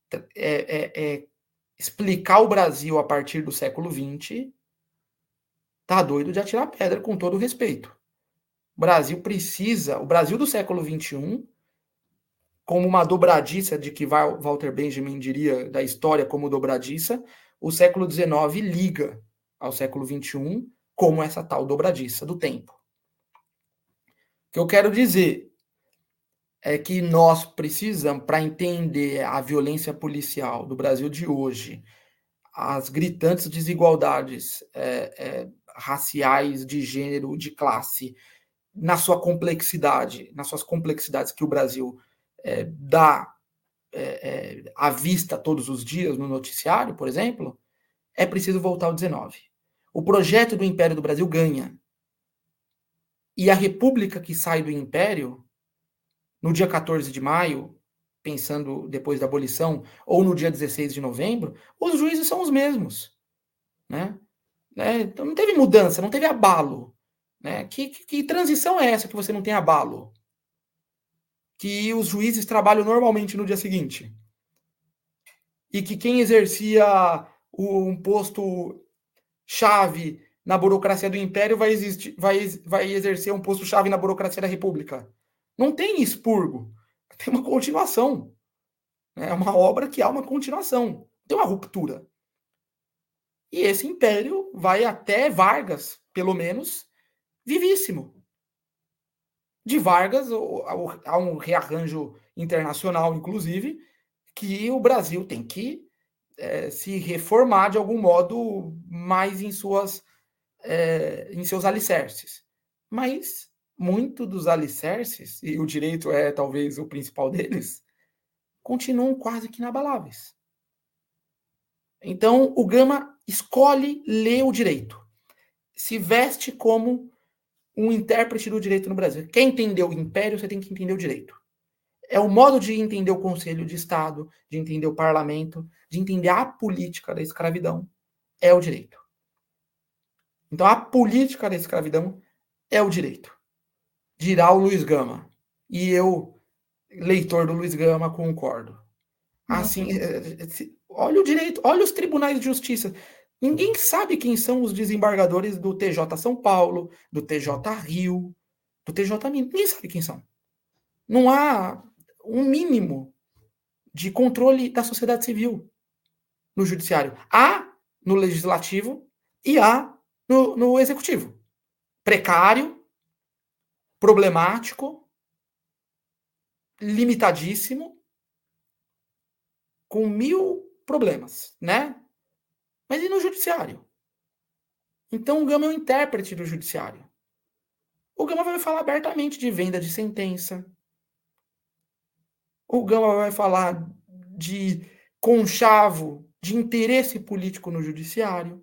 S2: explicar o Brasil a partir do século XX tá doido de atirar pedra, com todo o respeito. O Brasil do século XXI, como uma dobradiça de que Walter Benjamin diria da história como dobradiça, o século XIX liga ao século XXI como essa tal dobradiça do tempo. O que eu quero dizer é que nós precisamos, para entender a violência policial do Brasil de hoje, as gritantes desigualdades raciais, de gênero, de classe, nas suas complexidades que o Brasil dá à vista todos os dias no noticiário, por exemplo, é preciso voltar ao 19. O projeto do Império do Brasil ganha. E a república que sai do Império, no dia 14 de maio, pensando depois da abolição, ou no dia 16 de novembro, os juízes são os mesmos. Né? Então não teve mudança, não teve abalo. Né? Que transição é essa que você não tem abalo? Que os juízes trabalham normalmente no dia seguinte. E que quem exercia um posto chave na burocracia do Império vai exercer um posto-chave na burocracia da República. Não tem expurgo, tem uma continuação. É uma obra que há uma continuação, tem uma ruptura. E esse império vai até Vargas, pelo menos, vivíssimo. De Vargas, há um rearranjo internacional, inclusive, que o Brasil tem que se reformar de algum modo mais em seus alicerces. Mas muito dos alicerces, e o direito é talvez o principal deles, continuam quase que inabaláveis. Então, o Gama escolhe ler o direito, se veste como um intérprete do direito no Brasil. Quer entender o império, você tem que entender o direito. É o modo de entender o Conselho de Estado, de entender o parlamento, de entender a política da escravidão, é o direito. Então, a política da escravidão é o direito. Dirá o Luiz Gama. E eu, leitor do Luiz Gama, concordo. Assim, olha o direito, olha os tribunais de justiça. Ninguém sabe quem são os desembargadores do TJ São Paulo, do TJ Rio, do TJ Minas. Ninguém sabe quem são. Não há um mínimo de controle da sociedade civil no judiciário. Há no legislativo e há no executivo. Precário, problemático, limitadíssimo, com 1000 problemas, né? Mas e no judiciário? Então o Gama é o intérprete do judiciário. O Gama vai falar abertamente de venda de sentença. O Gama vai falar de conchavo, de interesse político no judiciário.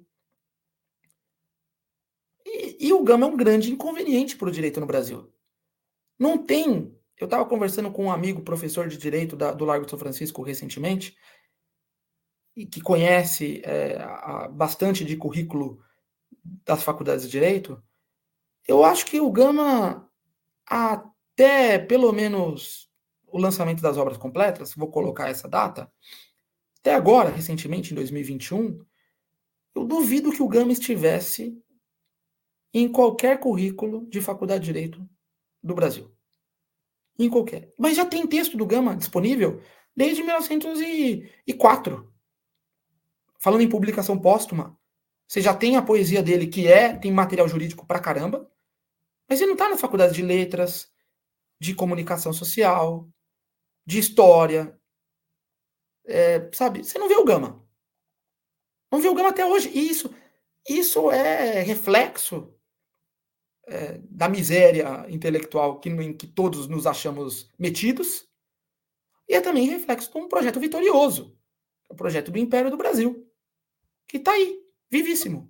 S2: E o Gama é um grande inconveniente para o direito no Brasil. Não tem... Eu estava conversando com um amigo, professor de direito do Largo de São Francisco recentemente, e que conhece bastante de currículo das faculdades de direito. Eu acho que o Gama, até pelo menos o lançamento das obras completas, vou colocar essa data, até agora, recentemente, em 2021, eu duvido que o Gama estivesse em qualquer currículo de faculdade de direito do Brasil. Em qualquer. Mas já tem texto do Gama disponível desde 1904. Falando em publicação póstuma, você já tem a poesia dele, que tem material jurídico pra caramba, mas ele não está na faculdade de letras, de comunicação social, de história. Sabe? Você não vê o Gama. Não vê o Gama até hoje. E isso é reflexo da miséria intelectual em que todos nos achamos metidos, e é também reflexo de um projeto vitorioso, o projeto do Império do Brasil, que está aí, vivíssimo.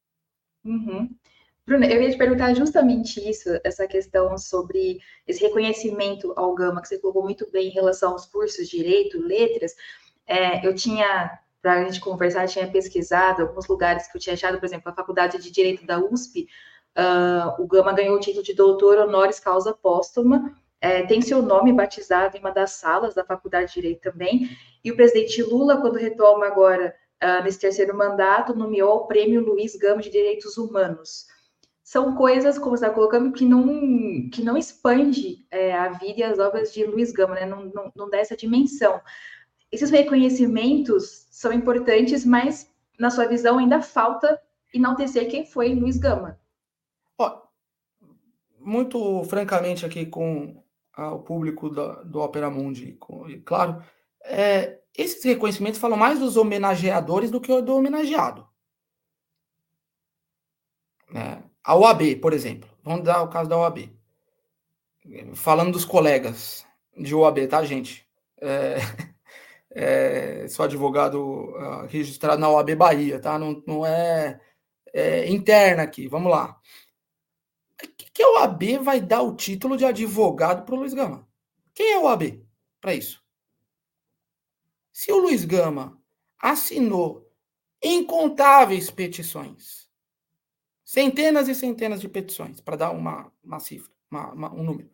S1: Bruna, eu ia te perguntar justamente isso, essa questão sobre esse reconhecimento ao Gama, que você colocou muito bem em relação aos cursos de Direito, Letras. Eu tinha, para a gente conversar, tinha pesquisado alguns lugares que eu tinha achado, por exemplo, a Faculdade de Direito da USP, o Gama ganhou o título de doutor honoris causa póstuma, tem seu nome batizado em uma das salas da Faculdade de Direito também, e o presidente Lula, quando retoma agora, nesse terceiro mandato, nomeou o Prêmio Luiz Gama de Direitos Humanos. São coisas, como você está colocando, que não expande a vida e as obras de Luiz Gama, né? Não dá essa dimensão. Esses reconhecimentos são importantes, mas, na sua visão, ainda falta enaltecer quem foi Luiz Gama.
S2: Muito francamente aqui com o público do Opera Mundi, claro, esses reconhecimentos falam mais dos homenageadores do que do homenageado. A OAB, por exemplo, vamos dar o caso da OAB. Falando dos colegas de OAB, tá, gente? Sou advogado registrado na OAB Bahia, tá? Não é interna aqui, vamos lá. Que a OAB vai dar o título de advogado para o Luiz Gama? Quem é a OAB para isso? Se o Luiz Gama assinou incontáveis petições, centenas e centenas de petições, para dar uma cifra, um número,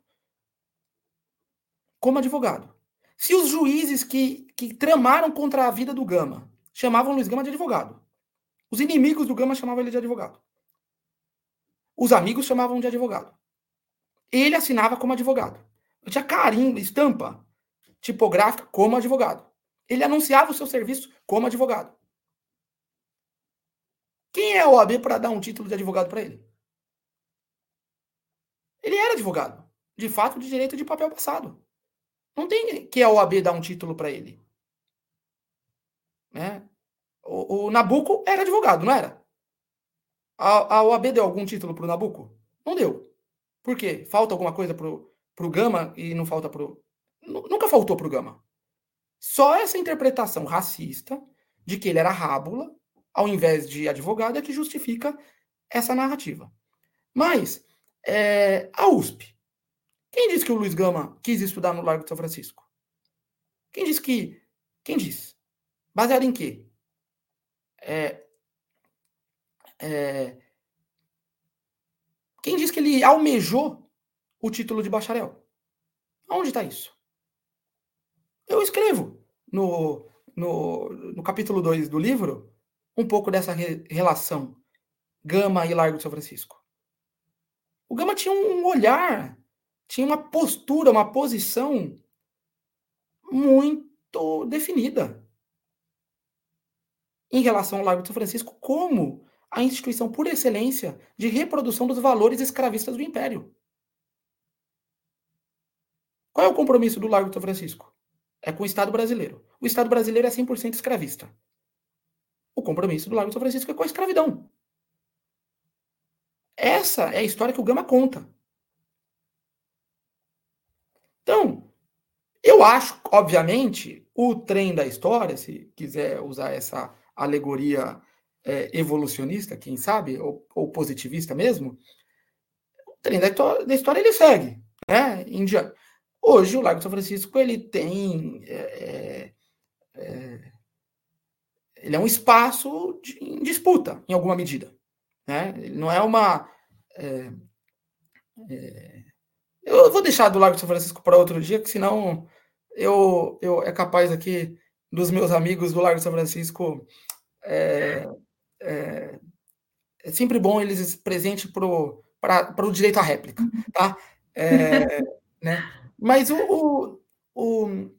S2: como advogado. Se os juízes que tramaram contra a vida do Gama chamavam o Luiz Gama de advogado, Os inimigos do Gama chamavam ele de advogado. Os amigos chamavam de advogado. Ele assinava como advogado. Tinha carimbo, estampa tipográfica como advogado. Ele anunciava o seu serviço como advogado. Quem é a OAB para dar um título de advogado para ele? Ele era advogado. De fato, de direito de papel passado. Não tem que a OAB dar um título para ele. Né? O Nabucco era advogado, não era? A OAB deu algum título para o Nabucco? Não deu. Por quê? Falta alguma coisa para o Gama e não falta para o... Nunca faltou para o Gama. Só essa interpretação racista de que ele era rábula, ao invés de advogado, é que justifica essa narrativa. Mas, a USP. Quem disse que o Luiz Gama quis estudar no Largo de São Francisco? Quem disse que... Quem disse? Baseado em quê? Quem disse que ele almejou o título de bacharel? Onde está isso? Eu escrevo no capítulo 2 do livro um pouco dessa relação Gama e Largo de São Francisco. O Gama tinha um olhar, tinha uma postura, uma posição muito definida em relação ao Largo de São Francisco como a instituição por excelência de reprodução dos valores escravistas do Império. Qual é o compromisso do Largo de São Francisco? É com o Estado brasileiro. O Estado brasileiro é 100% escravista. O compromisso do Largo de São Francisco é com a escravidão. Essa é a história que o Gama conta. Então, eu acho, obviamente, o trem da história, se quiser usar essa alegoria evolucionista, quem sabe, ou positivista mesmo, o trem da história ele segue. Né? Hoje, o Largo de São Francisco ele tem... ele é um espaço em disputa, em alguma medida. Né? Ele não é uma... eu vou deixar do Largo de São Francisco para outro dia, porque senão é capaz aqui dos meus amigos do Largo de São Francisco... é sempre bom eles presente para o direito à réplica, tá? Né? Mas o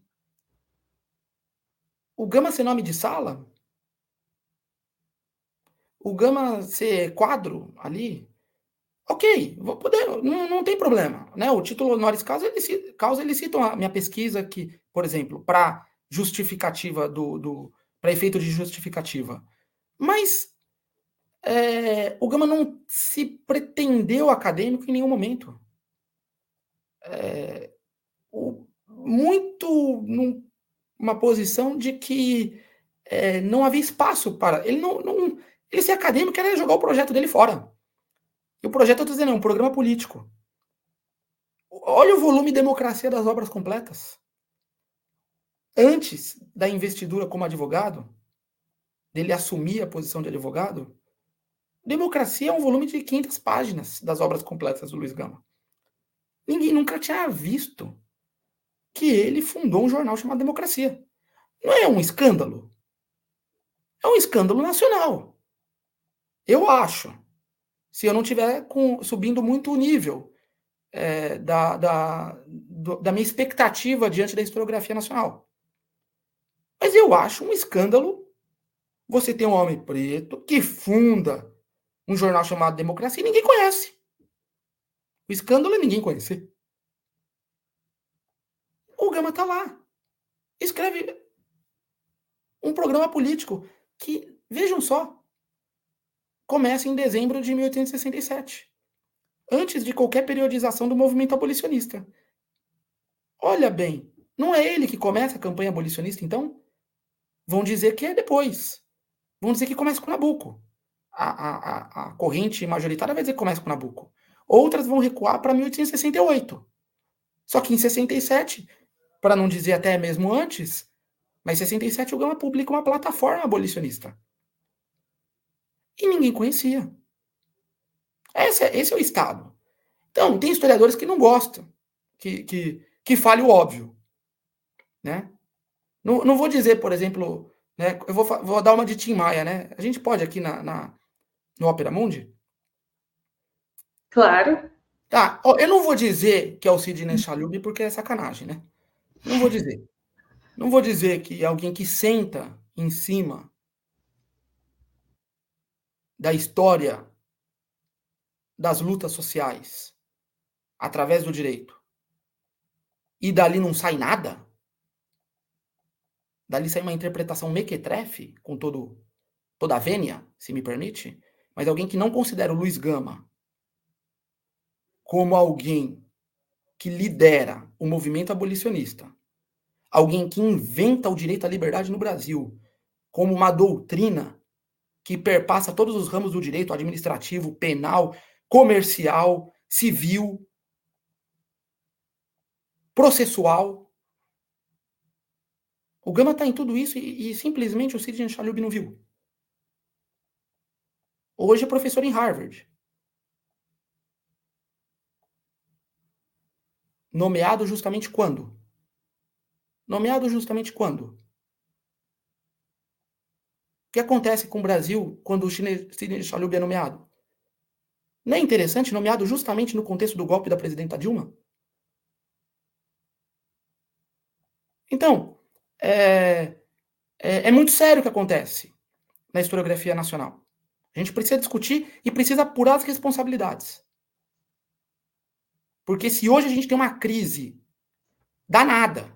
S2: Gama ser nome de sala, o Gama ser quadro ali, ok, vou poder, não tem problema, né? O título honoris causa eles citam a minha pesquisa que, por exemplo, para justificativa para efeito de justificativa, mas o Gama não se pretendeu acadêmico em nenhum momento. Muito numa posição de que não havia espaço para... Ele ser acadêmico era jogar o projeto dele fora. E o projeto, eu estou dizendo, é um programa político. Olha o volume de democracia das obras completas. Antes da investidura como advogado, dele assumir a posição de advogado, democracia é um volume de 500 páginas das obras completas do Luiz Gama. Ninguém nunca tinha visto que ele fundou um jornal chamado Democracia. Não é um escândalo? É um escândalo nacional. Eu acho. Se eu não estiver subindo muito o nível da minha expectativa diante da historiografia nacional. Mas eu acho um escândalo você ter um homem preto que funda um jornal chamado Democracia e ninguém conhece. O escândalo é ninguém conhecer. O Gama está lá. Escreve um programa político que, vejam só, começa em dezembro de 1867, antes de qualquer periodização do movimento abolicionista. Olha bem, não é ele que começa a campanha abolicionista, então? Vão dizer que é depois. Vão dizer que começa com Nabucco. A corrente majoritária vai dizer que começa com Nabucco. Outras vão recuar para 1868. Só que em 67, para não dizer até mesmo antes, mas em 67 o Gama publica uma plataforma abolicionista. E ninguém conhecia. Esse é o Estado. Então, tem historiadores que não gostam que fale o óbvio. Né? Não vou dizer, por exemplo, né? Eu vou dar uma de Tim Maia, né? A gente pode aqui no Opera Mundi?
S1: Claro.
S2: Tá, ó, eu não vou dizer que é o Sidney Chalhoub porque é sacanagem, né? Não vou dizer. Não vou dizer que é alguém que senta em cima da história das lutas sociais através do direito e dali não sai nada. Dali sai uma interpretação mequetrefe, com toda a vênia, se me permite, mas alguém que não considera o Luiz Gama como alguém que lidera o movimento abolicionista, alguém que inventa o direito à liberdade no Brasil como uma doutrina que perpassa todos os ramos do direito administrativo, penal, comercial, civil, processual. O Gama está em tudo isso e simplesmente o Sidney Chalhoub não viu. Hoje é professor em Harvard. Nomeado justamente quando? Nomeado justamente quando? O que acontece com o Brasil quando o Sidney Chalhoub é nomeado? Não é interessante nomeado justamente no contexto do golpe da presidenta Dilma? Então, é muito sério o que acontece na historiografia nacional. A gente precisa discutir e precisa apurar as responsabilidades. Porque se hoje a gente tem uma crise danada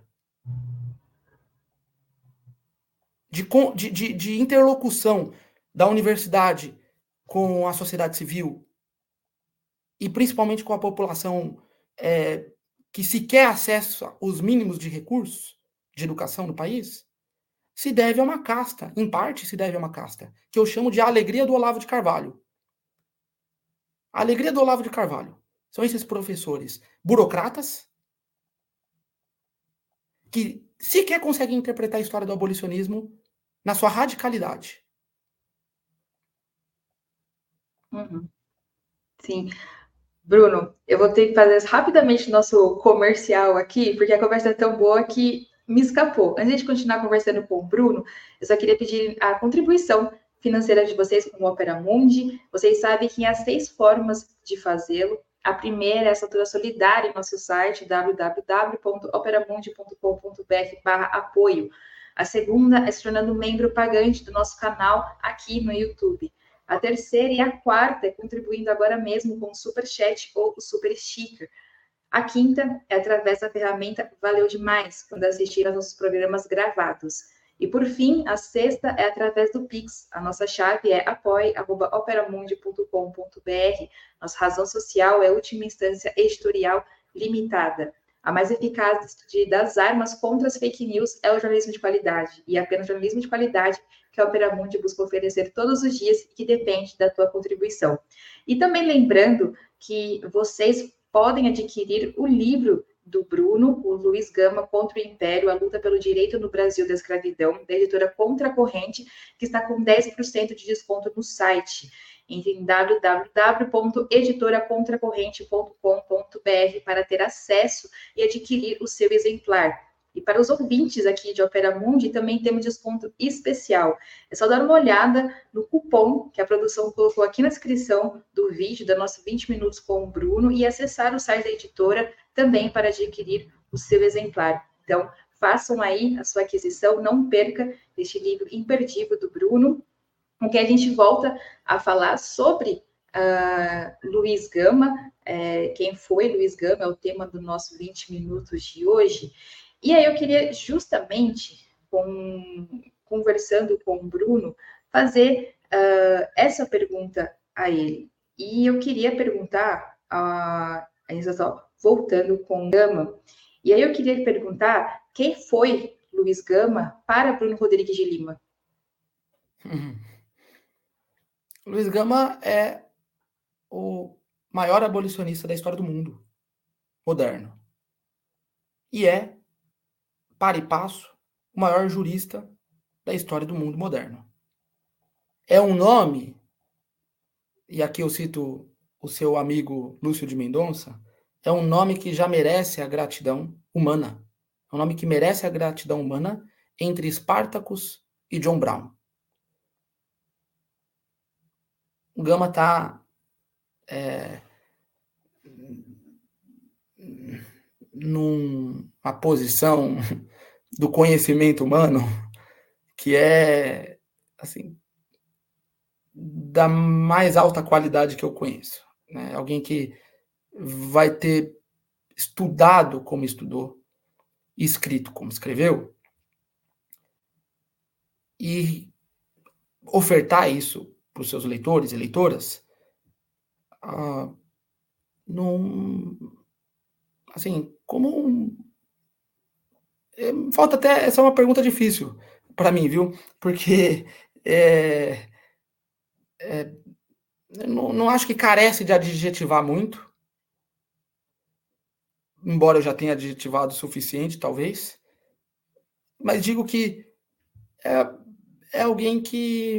S2: de interlocução da universidade com a sociedade civil e principalmente com a população que sequer acessa os mínimos de recursos de educação no país, se deve a uma casta, em parte se deve a uma casta, que eu chamo de a alegria do Olavo de Carvalho. A alegria do Olavo de Carvalho são esses professores burocratas que sequer conseguem interpretar a história do abolicionismo na sua radicalidade.
S1: Uhum. Sim. Bruno, eu vou ter que fazer rapidamente nosso comercial aqui, porque a conversa é tão boa que me escapou. Antes de continuar conversando com o Bruno, eu só queria pedir a contribuição financeira de vocês com o Opera Mundi. Vocês sabem que há 6 formas de fazê-lo. A primeira é a assinatura solidária em nosso site, www.operamundi.com.br/apoio. A segunda é se tornando membro pagante do nosso canal aqui no YouTube. A terceira e a quarta é contribuindo agora mesmo com o Super Chat ou o Super Sticker. A quinta é através da ferramenta Valeu Demais, quando assistir aos nossos programas gravados. E por fim, a sexta é através do Pix. A nossa chave é apoie@operamundi.com.br. Nossa razão social é última instância editorial limitada. A mais eficaz das armas contra as fake news é o jornalismo de qualidade. E é apenas jornalismo de qualidade que a Opera Mundi busca oferecer todos os dias e que depende da tua contribuição. E também lembrando que vocês podem adquirir o livro do Bruno, o Luiz Gama, Contra o Império, a luta pelo direito no Brasil da escravidão, da editora Contracorrente, que está com 10% de desconto no site. Entre em www.editoracontracorrente.com.br para ter acesso e adquirir o seu exemplar. E para os ouvintes aqui de Opera Mundi, também temos desconto especial. É só dar uma olhada no cupom que a produção colocou aqui na descrição do vídeo, da nossa 20 minutos com o Bruno, e acessar o site da editora também para adquirir o seu exemplar. Então, façam aí a sua aquisição, não perca este livro imperdível do Bruno, com que a gente volta a falar sobre Luiz Gama, quem foi Luiz Gama, é o tema do nosso 20 minutos de hoje. E aí eu queria justamente, conversando com o Bruno, fazer essa pergunta a ele. E eu queria perguntar, voltando com Gama, e aí eu queria perguntar quem foi Luiz Gama para Bruno Rodrigues de Lima?
S2: Luiz Gama é o maior abolicionista da história do mundo moderno. E é, para e passo, o maior jurista da história do mundo moderno. É um nome, e aqui eu cito o seu amigo Lúcio de Mendonça, é um nome que já merece a gratidão humana. É um nome que merece a gratidão humana entre Espartacus e John Brown. O Gama está numa posição do conhecimento humano que é, assim, da mais alta qualidade que eu conheço. Né? Alguém que vai ter estudado como estudou, escrito como escreveu, e ofertar isso para os seus leitores e leitoras, num, assim, falta até, essa é uma pergunta difícil para mim, viu? Porque eu não acho que carece de adjetivar muito, embora eu já tenha adjetivado o suficiente, talvez, mas digo que é alguém que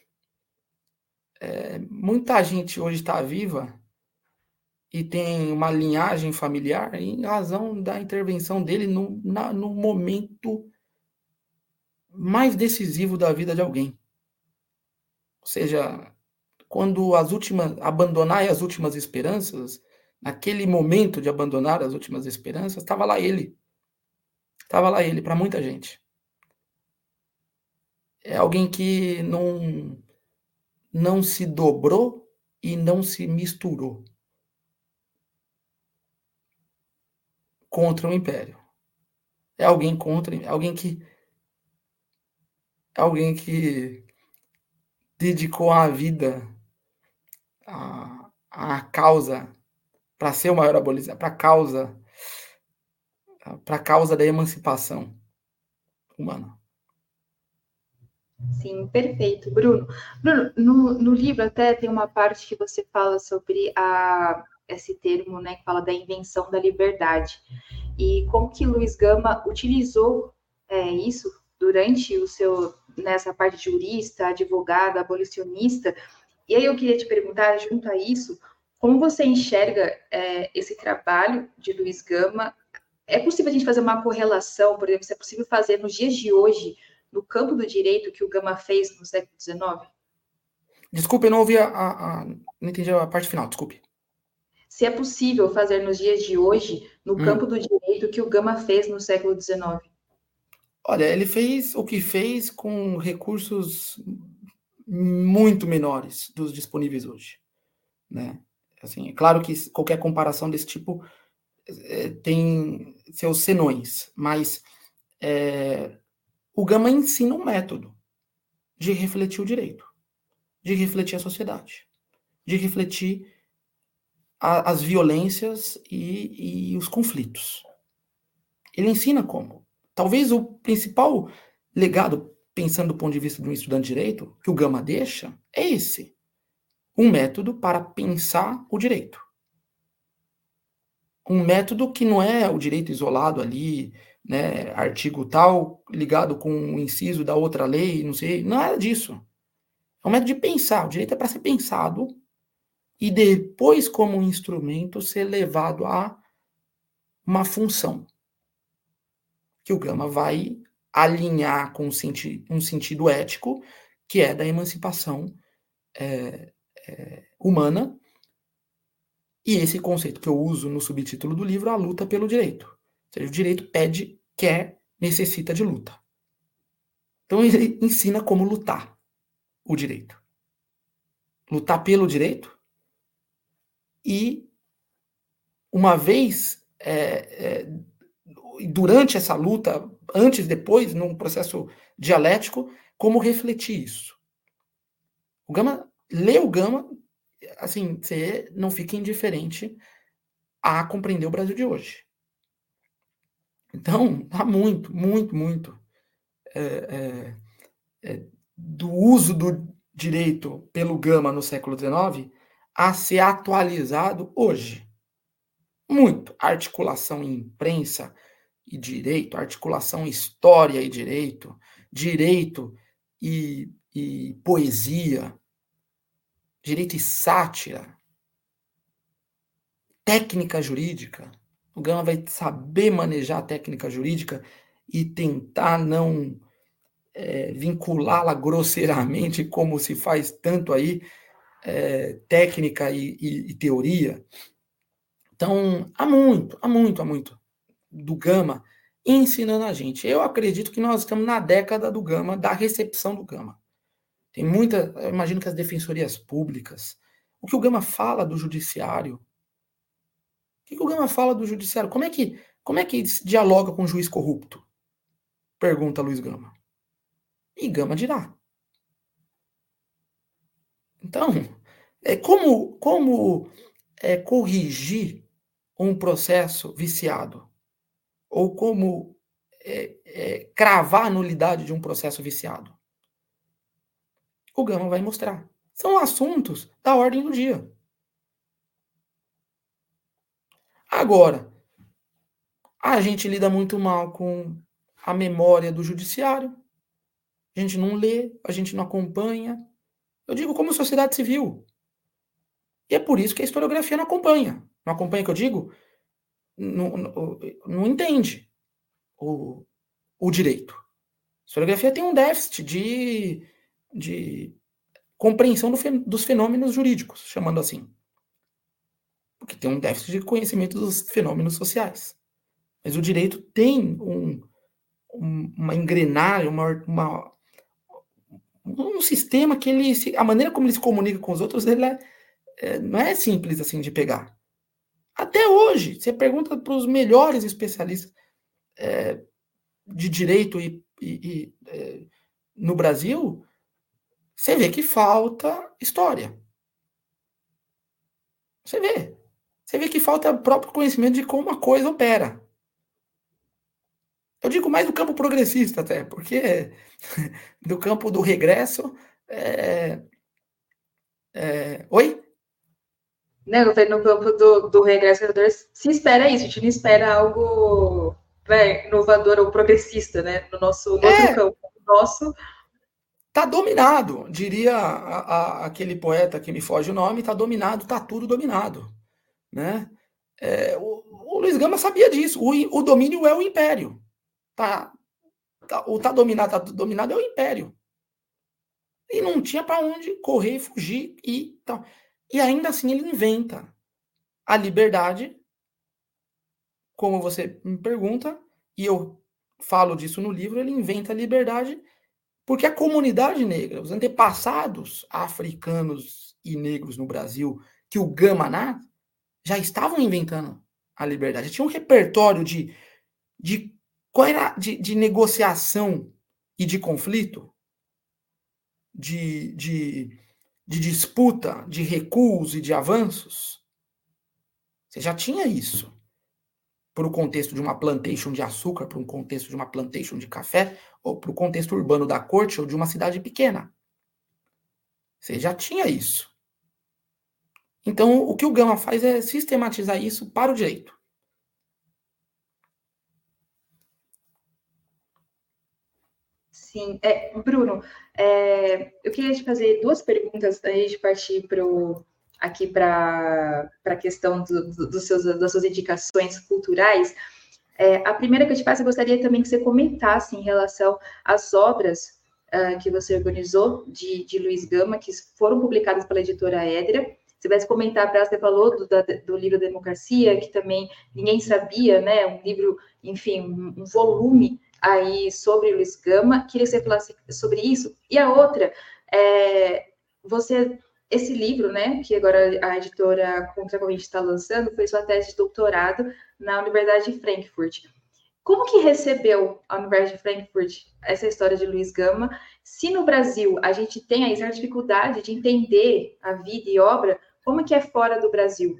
S2: muita gente hoje está viva e tem uma linhagem familiar em razão da intervenção dele no momento mais decisivo da vida de alguém. Ou seja, quando abandonar as últimas esperanças, naquele momento de abandonar as últimas esperanças, estava lá ele. Estava lá ele, para muita gente. É alguém que não se dobrou e não se misturou contra o império. É alguém que dedicou a vida à causa, para ser o maior abolicionista, para a causa da emancipação humana.
S1: Sim, perfeito, Bruno. Bruno, no livro até tem uma parte que você fala sobre esse termo, né, que fala da invenção da liberdade. E como que Luiz Gama utilizou isso durante nessa parte de jurista, advogado, abolicionista. E aí eu queria te perguntar, junto a isso, como você enxerga esse trabalho de Luiz Gama? É possível a gente fazer uma correlação, por exemplo, se é possível fazer nos dias de hoje, no campo do direito que o Gama fez no século XIX?
S2: Desculpe, eu não ouvi não entendi a parte final, desculpe.
S1: Se é possível fazer nos dias de hoje, no campo do direito que o Gama fez no século XIX?
S2: Olha, ele fez o que fez com recursos muito menores dos disponíveis hoje, né? Assim, é claro que qualquer comparação desse tipo tem seus senões, mas o Gama ensina um método de refletir o direito, de refletir a sociedade, de refletir as violências e os conflitos. Ele ensina como. Talvez o principal legado, pensando do ponto de vista de um estudante de direito, que o Gama deixa, é esse. Um método para pensar o direito. Um método que não é o direito isolado ali, né, artigo tal, ligado com o inciso da outra lei, não sei, nada disso. É um método de pensar. O direito é para ser pensado e depois, como um instrumento, ser levado a uma função que o Gama vai alinhar com um sentido ético, que é da emancipação humana, e esse conceito que eu uso no subtítulo do livro, a luta pelo direito. Ou seja, o direito pede, quer, necessita de luta. Então ele ensina como lutar o direito. Lutar pelo direito e, uma vez, durante essa luta, antes, depois, num processo dialético, como refletir isso. O Gama, lê o Gama, assim, você não fica indiferente a compreender o Brasil de hoje. Então, há muito, muito, muito do uso do direito pelo Gama no século XIX a ser atualizado hoje. Muito. Articulação em imprensa e direito, articulação em história e direito, direito e poesia, direito e sátira, técnica jurídica. O Gama vai saber manejar a técnica jurídica e tentar não vinculá-la grosseiramente, como se faz tanto aí, técnica e teoria. Então, há muito do Gama ensinando a gente. Eu acredito que nós estamos na década do Gama, da recepção do Gama. Tem muita, eu imagino que as defensorias públicas, o que o Gama fala do judiciário, o que o Gama fala do judiciário? Como é que dialoga com um juiz corrupto? Pergunta Luiz Gama. E Gama dirá. Então, como corrigir um processo viciado? Ou como cravar a nulidade de um processo viciado? O Gama vai mostrar. São assuntos da ordem do dia. Agora, a gente lida muito mal com a memória do judiciário. A gente não lê, a gente não acompanha. Eu digo como sociedade civil. E é por isso que a historiografia não acompanha. Não acompanha, que eu digo? Não entende o direito. A historiografia tem um déficit de compreensão dos fenômenos jurídicos, chamando assim. Porque tem um déficit de conhecimento dos fenômenos sociais. Mas o direito tem uma engrenagem, um sistema que a maneira como ele se comunica com os outros, ele não é simples assim de pegar. Até hoje, você pergunta para os melhores especialistas de direito no Brasil, você vê que falta história. Você vê que falta o próprio conhecimento de como a coisa opera. Eu digo mais do campo progressista até, porque do campo do regresso... Oi?
S1: Não, no campo do regresso se espera isso, a gente não espera algo inovador ou progressista, né? No outro campo. Nosso...
S2: Tá dominado, diria aquele poeta que me foge o nome, tá dominado, tá tudo dominado, né? O Luiz Gama sabia disso, o domínio é o império, tá dominado é o império, e não tinha para onde correr, fugir e tal, e ainda assim ele inventa a liberdade, como você me pergunta, e eu falo disso no livro, ele inventa a liberdade. Porque a comunidade negra, os antepassados africanos e negros no Brasil, que o Gamaná, já estavam inventando a liberdade. Tinha um repertório de negociação e de conflito, de disputa, de recuos e de avanços. Você já tinha isso. Para o contexto de uma plantation de açúcar, para um contexto de uma plantation de café, ou para o contexto urbano da corte ou de uma cidade pequena. Você já tinha isso. Então, o que o Gama faz é sistematizar isso para o direito.
S1: Sim. Bruno, eu queria te fazer duas perguntas antes de partir aqui para a questão das suas indicações culturais. A primeira que eu te faço, eu gostaria também que você comentasse em relação às obras que você organizou de Luiz Gama, que foram publicadas pela editora Édera. Você vai comentar para ela, você falou do livro Democracia, que também ninguém sabia, né? Um livro, enfim, um volume aí sobre Luiz Gama. Queria que você falasse sobre isso. E a outra, esse livro, né, que agora a editora Contra a Corrente está lançando, foi sua tese de doutorado na Universidade de Frankfurt. Como que recebeu a Universidade de Frankfurt essa história de Luiz Gama? Se no Brasil a gente tem aí essa dificuldade de entender a vida e obra, como que é fora do Brasil?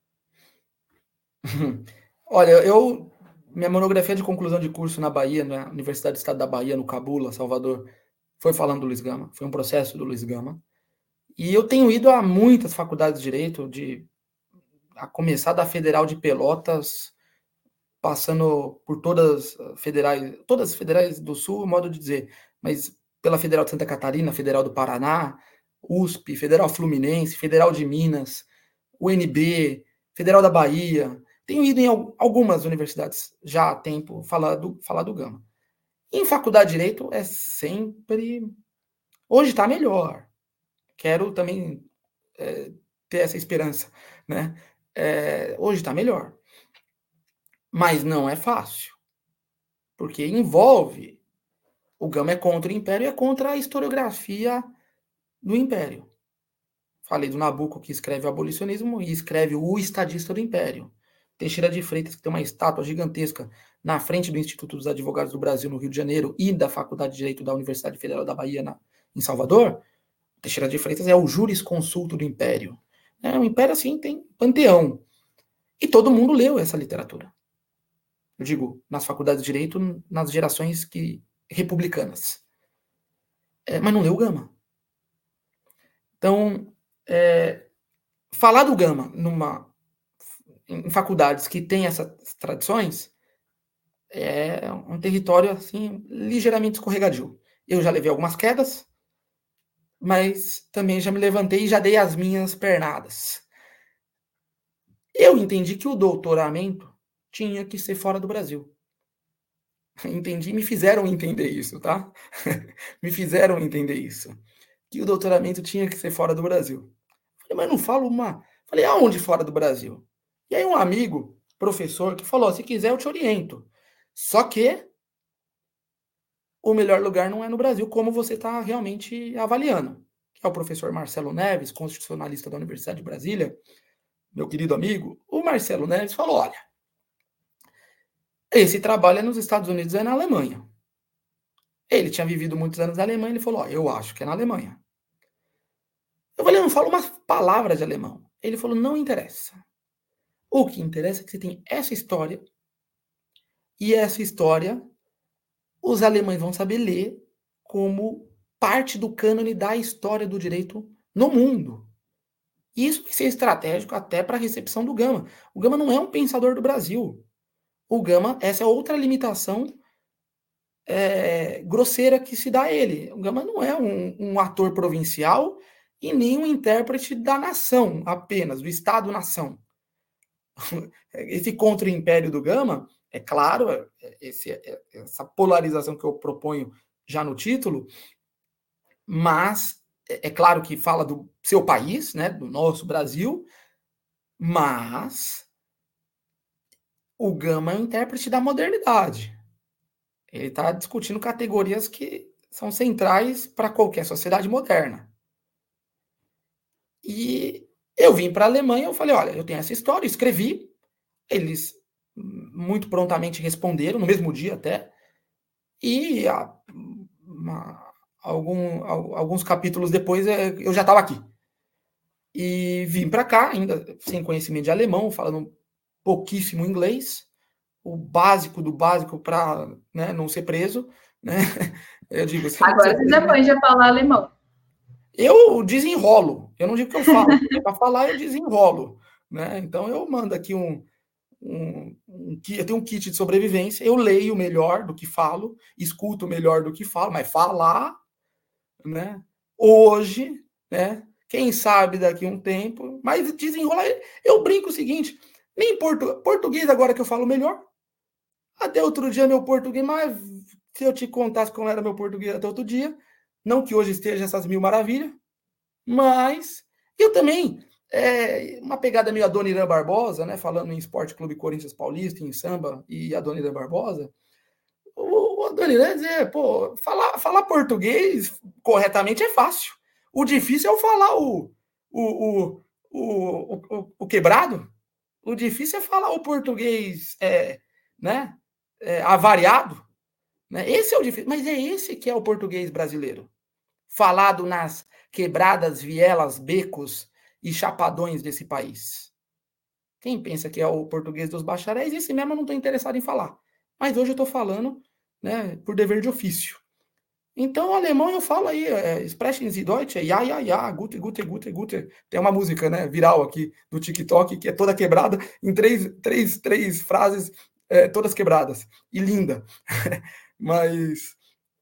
S2: Olha, minha monografia de conclusão de curso na Bahia, na Universidade do Estado da Bahia, no Cabula, Salvador, foi falando do Luiz Gama, foi um processo do Luiz Gama. E eu tenho ido a muitas faculdades de Direito, a começar da Federal de Pelotas, passando por todas as federais do Sul, modo de dizer, mas pela Federal de Santa Catarina, Federal do Paraná, USP, Federal Fluminense, Federal de Minas, UNB, Federal da Bahia. Tenho ido em algumas universidades já há tempo falar do Gama. Em faculdade de Direito é sempre... Hoje está melhor. Quero também ter essa esperança, né? Hoje está melhor. Mas não é fácil. Porque envolve... O Gama é contra o Império e é contra a historiografia do Império. Falei do Nabucco, que escreve o abolicionismo e escreve o estadista do Império. Teixeira de Freitas, que tem uma estátua gigantesca na frente do Instituto dos Advogados do Brasil, no Rio de Janeiro, e da Faculdade de Direito da Universidade Federal da Bahia, em Salvador. Teixeira de Freitas é o jurisconsulto do Império. O Império, assim, tem panteão. E todo mundo leu essa literatura. Eu digo, nas faculdades de Direito, nas gerações republicanas. Mas não leu o Gama. Então, falar do Gama em faculdades que têm essas tradições é um território assim ligeiramente escorregadio. Eu já levei algumas quedas, mas também já me levantei e já dei as minhas pernadas. Eu entendi que o doutoramento tinha que ser fora do Brasil. Entendi, me fizeram entender isso, tá? Me fizeram entender isso. Que o doutoramento tinha que ser fora do Brasil. Falei, mas não falo uma... Falei, aonde fora do Brasil? E aí um amigo, professor, que falou, se quiser eu te oriento. Só que o melhor lugar não é no Brasil, como você está realmente avaliando. Que é o professor Marcelo Neves, constitucionalista da Universidade de Brasília, meu querido amigo. O Marcelo Neves falou, olha, esse trabalho é nos Estados Unidos, é na Alemanha. Ele tinha vivido muitos anos na Alemanha, ele falou, eu acho que é na Alemanha. Eu falei, eu não falo uma palavra de alemão. Ele falou, não interessa. O que interessa é que você tem essa história, e essa história os alemães vão saber ler como parte do cânone da história do direito no mundo. E isso vai ser estratégico até para a recepção do Gama. O Gama não é um pensador do Brasil. O Gama, essa é outra limitação grosseira que se dá a ele. O Gama não é um ator provincial e nem um intérprete da nação apenas, do Estado-nação. Esse contra-império do Gama, é claro, essa polarização que eu proponho já no título, mas é claro que fala do seu país, né, do nosso Brasil, mas o Gama é um intérprete da modernidade. Ele está discutindo categorias que são centrais para qualquer sociedade moderna. E eu vim para a Alemanha, eu falei, olha, eu tenho essa história, escrevi, eles muito prontamente responderam, no mesmo dia até, e alguns capítulos depois eu já estava aqui. E vim para cá, ainda sem conhecimento de alemão, falando pouquíssimo inglês, o básico do básico para, né, não ser preso. Né? Eu digo,
S1: agora você já pode falar alemão.
S2: Eu desenrolo, eu não digo que eu falo, para falar eu desenrolo. Né? Então eu mando aqui eu tenho um kit de sobrevivência, eu leio melhor do que falo, escuto melhor do que falo, mas falar, né? Hoje, né? Quem sabe daqui a um tempo, mas desenrolar. Eu brinco o seguinte: nem português agora que eu falo melhor. Até outro dia meu português, mas se eu te contasse como era meu português até outro dia, não que hoje esteja essas mil maravilhas, mas eu também, uma pegada meio Adoniran Barbosa, né? Falando em Esporte Clube Corinthians Paulista, em samba e Adoniran Barbosa. O Adoniran dizer, pô, falar português corretamente é fácil. O difícil é eu falar o quebrado. O difícil é falar o português, né? Avariado. Né? Esse é o difícil. Mas é esse que é o português brasileiro. Falado nas quebradas, vielas, becos e chapadões desse país. Quem pensa que é o português dos bacharéis, esse mesmo eu não estou interessado em falar. Mas hoje eu estou falando, né, por dever de ofício. Então, o alemão eu falo aí, Sprechen Sie Deutsch, ja, ja, ja, gute, gute, gute, gute. Tem uma música, né, viral aqui do TikTok, que é toda quebrada, em três frases, todas quebradas. E linda. Mas,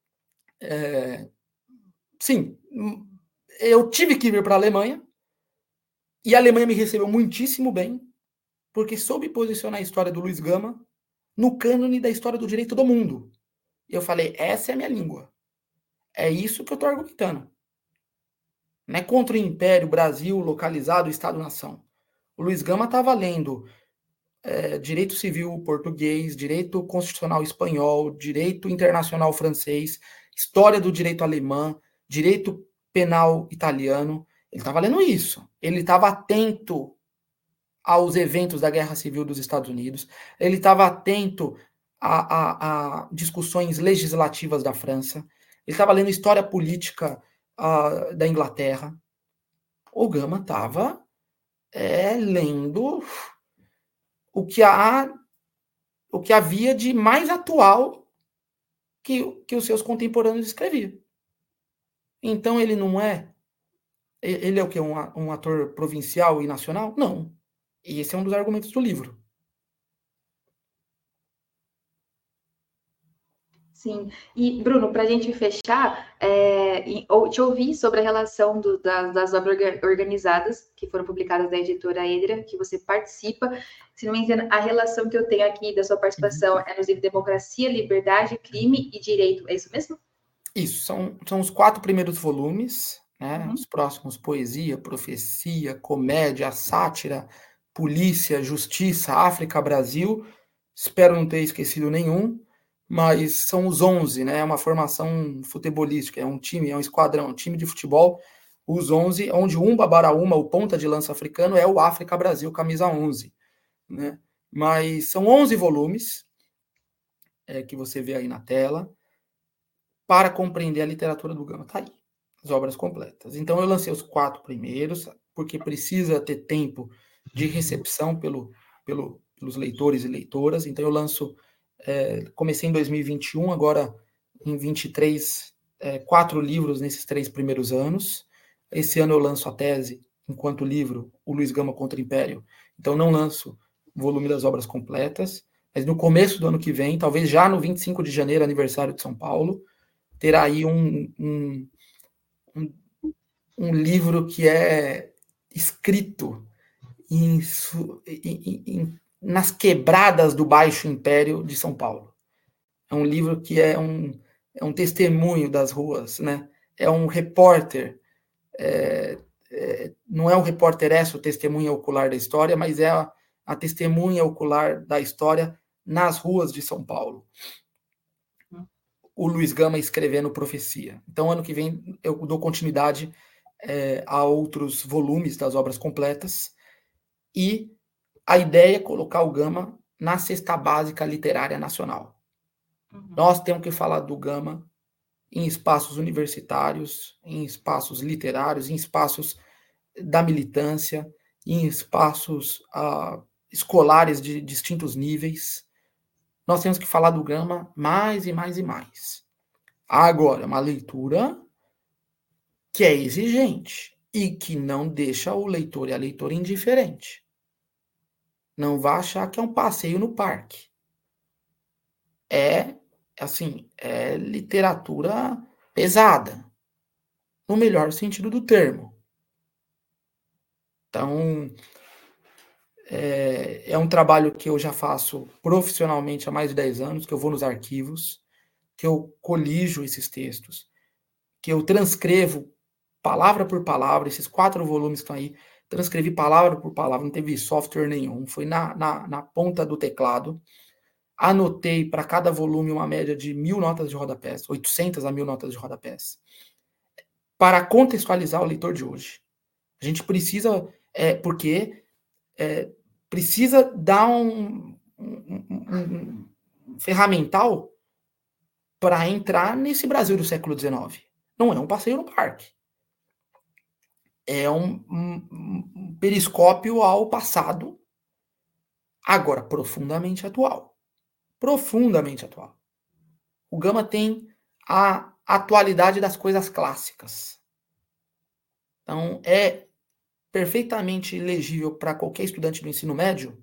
S2: sim, eu tive que vir para a Alemanha, e a Alemanha me recebeu muitíssimo bem, porque soube posicionar a história do Luiz Gama no cânone da história do direito do mundo. Eu falei, essa é a minha língua. É isso que eu estou argumentando. Não é contra o Império, Brasil, localizado, Estado-nação. O Luiz Gama estava lendo direito civil português, direito constitucional espanhol, direito internacional francês, história do direito alemão, direito penal italiano. Ele estava lendo isso. Ele estava atento aos eventos da Guerra Civil dos Estados Unidos. Ele estava atento a discussões legislativas da França. Ele estava lendo história política da Inglaterra. O Gama estava lendo o que havia de mais atual que os seus contemporâneos escreviam. Então ele não é. Ele é o quê? Um ator provincial e nacional? Não. E esse é um dos argumentos do livro.
S1: Sim. E, Bruno, para a gente fechar, te ouvir sobre a relação das obras organizadas que foram publicadas da editora Edra, que você participa. Se não me engano, a relação que eu tenho aqui da sua participação é nos livros Democracia, Liberdade, Crime e Direito. É isso mesmo?
S2: Isso, são os 4 primeiros volumes, né?
S1: Uhum.
S2: Os próximos, poesia, profecia, comédia, sátira, polícia, justiça, África, Brasil. Espero não ter esquecido nenhum, mas são os 11, né? É uma formação futebolística, é um time, é um esquadrão, um time de futebol, os 11, onde o Umba Baraúma, o ponta de lança africano, é o África Brasil, camisa 11, né? Mas são 11 volumes que você vê aí na tela, para compreender a literatura do Gama. Tá aí, as obras completas. Então eu lancei os 4 primeiros, porque precisa ter tempo de recepção pelos leitores e leitoras. Então eu lanço, comecei em 2021, agora em 23, 4 livros nesses 3 primeiros anos. Esse ano eu lanço a tese, enquanto livro, o Luiz Gama contra o Império. Então não lanço o volume das obras completas, mas no começo do ano que vem, talvez já no 25 de janeiro, aniversário de São Paulo, terá aí um livro que é escrito nas quebradas do Baixo Império de São Paulo. É um livro que é um testemunho das ruas, né? É um repórter, não é um repórter o testemunha ocular da história, mas é a testemunha ocular da história nas ruas de São Paulo. O Luiz Gama escrevendo Profecia. Então, ano que vem, eu dou continuidade a outros volumes das obras completas, e a ideia é colocar o Gama na cesta básica literária nacional. Uhum. Nós temos que falar do Gama em espaços universitários, em espaços literários, em espaços da militância, em espaços escolares de distintos níveis. Nós temos que falar do Gama mais e mais e mais. Agora, uma leitura que é exigente e que não deixa o leitor e a leitora indiferente. Não vá achar que é um passeio no parque. É literatura pesada, no melhor sentido do termo. Então, é um trabalho que eu já faço profissionalmente há mais de 10 anos, que eu vou nos arquivos, que eu colijo esses textos, que eu transcrevo palavra por palavra, esses 4 volumes que estão aí, transcrevi palavra por palavra, não teve software nenhum, foi na ponta do teclado. Anotei para cada volume uma média de 1.000 notas de rodapés, 800 a 1.000 notas de rodapés, para contextualizar o leitor de hoje. A gente precisa, porque precisa dar um ferramental para entrar nesse Brasil do século XIX. Não é um passeio no parque. É um periscópio ao passado, agora profundamente atual. Profundamente atual. O Gama tem a atualidade das coisas clássicas. Então, é perfeitamente legível para qualquer estudante do ensino médio?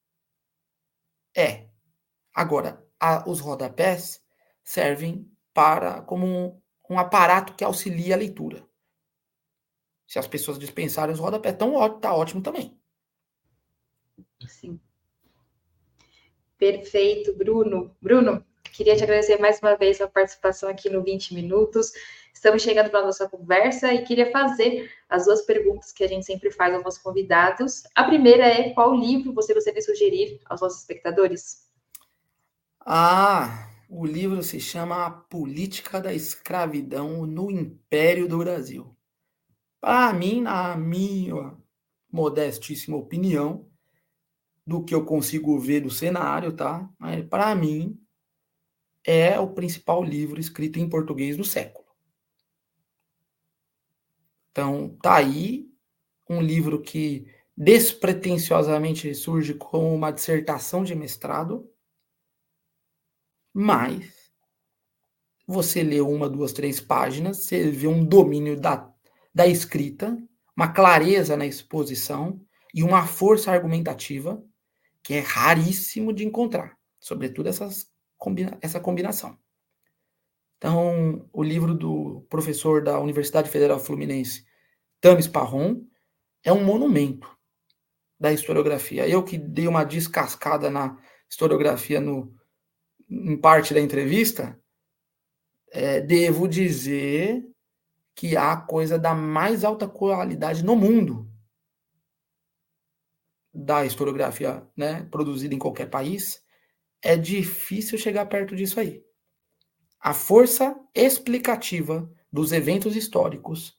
S2: É. Agora, os rodapés servem como um aparato que auxilia a leitura. Se as pessoas dispensarem os rodapés, tá ótimo também.
S1: Sim. Perfeito, Bruno. Bruno, queria te agradecer mais uma vez a participação aqui no 20 Minutos. Estamos chegando para a nossa conversa e queria fazer as duas perguntas que a gente sempre faz aos nossos convidados. A primeira é: qual livro você gostaria de sugerir aos nossos espectadores?
S2: O livro se chama A Política da Escravidão no Império do Brasil. Para mim, na minha modestíssima opinião, do que eu consigo ver do cenário, tá? Mas para mim é o principal livro escrito em português do século. Então, tá aí um livro que despretensiosamente surge como uma dissertação de mestrado, mas você lê 1, 2, 3 páginas, você vê um domínio da escrita, uma clareza na exposição e uma força argumentativa que é raríssimo de encontrar, sobretudo essa combinação. Então, o livro do professor da Universidade Federal Fluminense, Tames Parron, é um monumento da historiografia. Eu que dei uma descascada na historiografia em parte da entrevista, devo dizer que há coisa da mais alta qualidade no mundo da historiografia, né, produzida em qualquer país. É difícil chegar perto disso aí. A força explicativa dos eventos históricos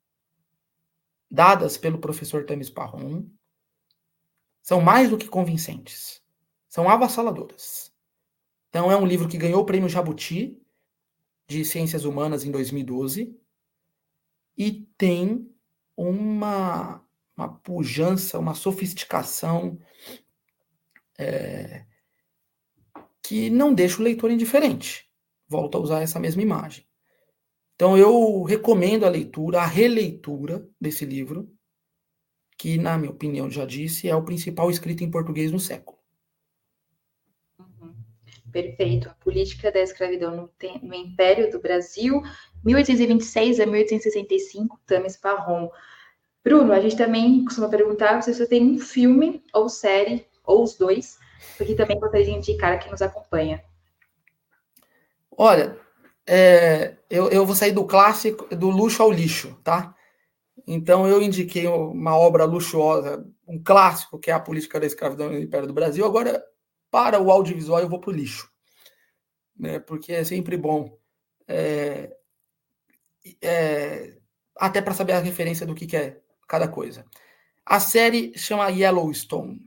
S2: dadas pelo professor Tames Parron são mais do que convincentes. São avassaladoras. Então, é um livro que ganhou o prêmio Jabuti de Ciências Humanas em 2012 e tem uma pujança, uma sofisticação que não deixa o leitor indiferente. Volto a usar essa mesma imagem. Então, eu recomendo a leitura, a releitura desse livro, que, na minha opinião, já disse, é o principal escrito em português no século.
S1: Perfeito. A Política da Escravidão no Império do Brasil, 1826 a 1865, Tames Parron. Bruno, a gente também costuma perguntar se você tem um filme ou série, ou os dois, porque também gostaria de indicar a quem nos acompanha.
S2: Olha, eu vou sair do clássico, do luxo ao lixo, tá? Então, eu indiquei uma obra luxuosa, um clássico, que é A Política da Escravidão no Império do Brasil. Agora, para o audiovisual, eu vou para o lixo, né? Porque é sempre bom, até para saber a referência do que é cada coisa. A série chama Yellowstone.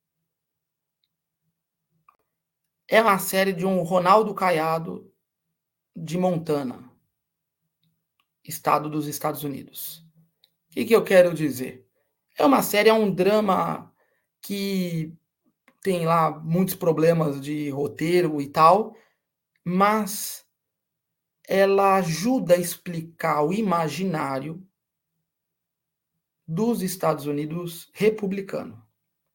S2: É uma série de um Ronaldo Caiado de Montana, estado dos Estados Unidos. O que eu quero dizer? É uma série, é um drama que tem lá muitos problemas de roteiro e tal, mas ela ajuda a explicar o imaginário dos Estados Unidos republicano.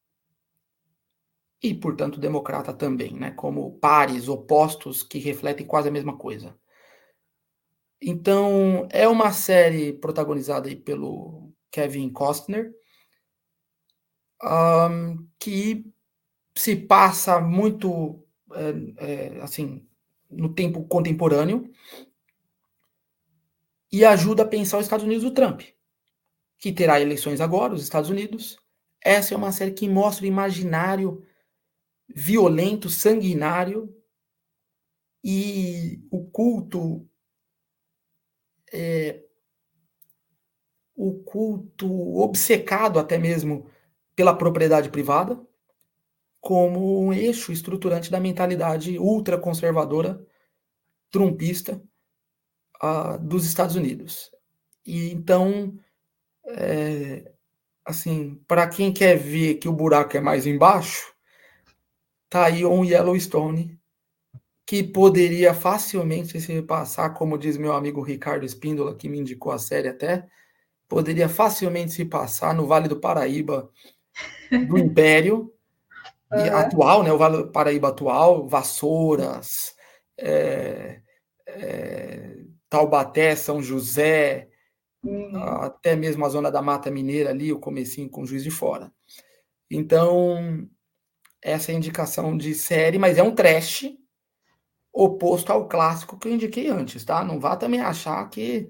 S2: E, portanto, democrata também, né? Como pares opostos que refletem quase a mesma coisa. Então, é uma série protagonizada aí pelo Kevin Costner, que se passa muito assim no tempo contemporâneo e ajuda a pensar os Estados Unidos do Trump, que terá eleições agora, os Estados Unidos. Essa é uma série que mostra o imaginário violento, sanguinário e o culto obcecado até mesmo pela propriedade privada, como um eixo estruturante da mentalidade ultraconservadora, trumpista, dos Estados Unidos. E então, assim, para quem quer ver que o buraco é mais embaixo, tá aí um Yellowstone, que poderia facilmente se passar, como diz meu amigo Ricardo Espíndola, que me indicou a série até, poderia facilmente se passar no Vale do Paraíba do Império, e atual, né, o Vale do Paraíba atual, Vassouras, Taubaté, São José, até mesmo a zona da Mata Mineira ali, o comecinho com Juiz de Fora. Então, essa é a indicação de série, mas é um trash, oposto ao clássico que eu indiquei antes, tá? Não vá também achar que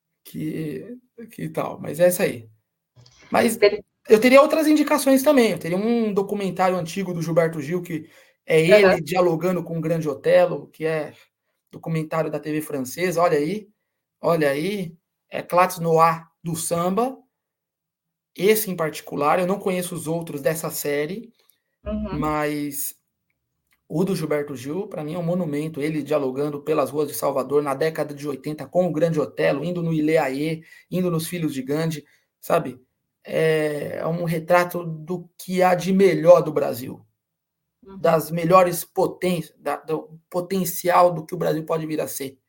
S2: tal, mas é essa aí. Mas eu teria outras indicações também. Eu teria um documentário antigo do Gilberto Gil, que é ele dialogando com o Grande Otelo, que é documentário da TV francesa. Olha aí, é Clats Noir do samba. Esse em particular, eu não conheço os outros dessa série, mas o do Gilberto Gil, para mim, é um monumento. Ele dialogando pelas ruas de Salvador na década de 80 com o Grande Otelo, indo no Ilê Aie, indo nos Filhos de Gandhi, sabe? É um retrato do que há de melhor do Brasil, das melhores potências, do potencial do que o Brasil pode vir a ser.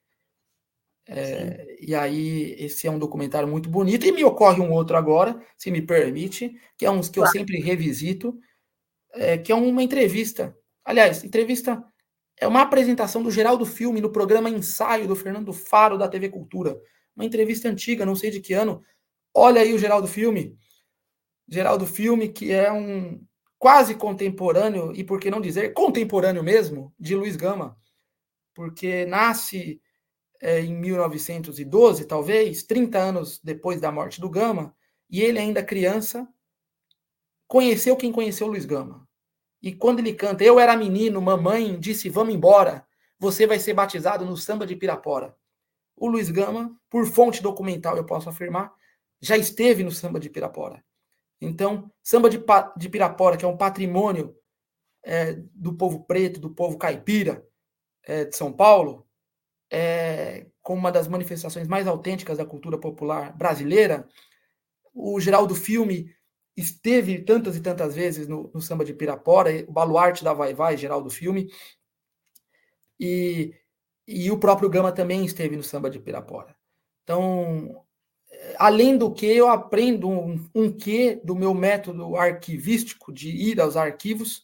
S2: E aí, esse é um documentário muito bonito. E me ocorre um outro agora, se me permite, que é uns que eu sempre revisito, que é uma entrevista. Aliás, entrevista é uma apresentação do Geraldo Filme no programa Ensaio do Fernando Faro da TV Cultura. Uma entrevista antiga, não sei de que ano. Olha aí o Geraldo Filme. Geraldo Filme, que é um quase contemporâneo, e por que não dizer contemporâneo mesmo, de Luiz Gama. Porque nasce em 1912, talvez, 30 anos depois da morte do Gama, e ele ainda criança conheceu quem conheceu Luiz Gama. E quando ele canta, eu era menino, mamãe disse, vamos embora, você vai ser batizado no samba de Pirapora. O Luiz Gama, por fonte documental, eu posso afirmar, já esteve no samba de Pirapora. Então, samba de Pirapora, que é um patrimônio do povo preto, do povo caipira de São Paulo, como uma das manifestações mais autênticas da cultura popular brasileira. O Geraldo Filme esteve tantas e tantas vezes no samba de Pirapora, o baluarte da Vai-Vai, Geraldo Filme, e o próprio Gama também esteve no samba de Pirapora. Então, além do que, eu aprendo um quê do meu método arquivístico, de ir aos arquivos,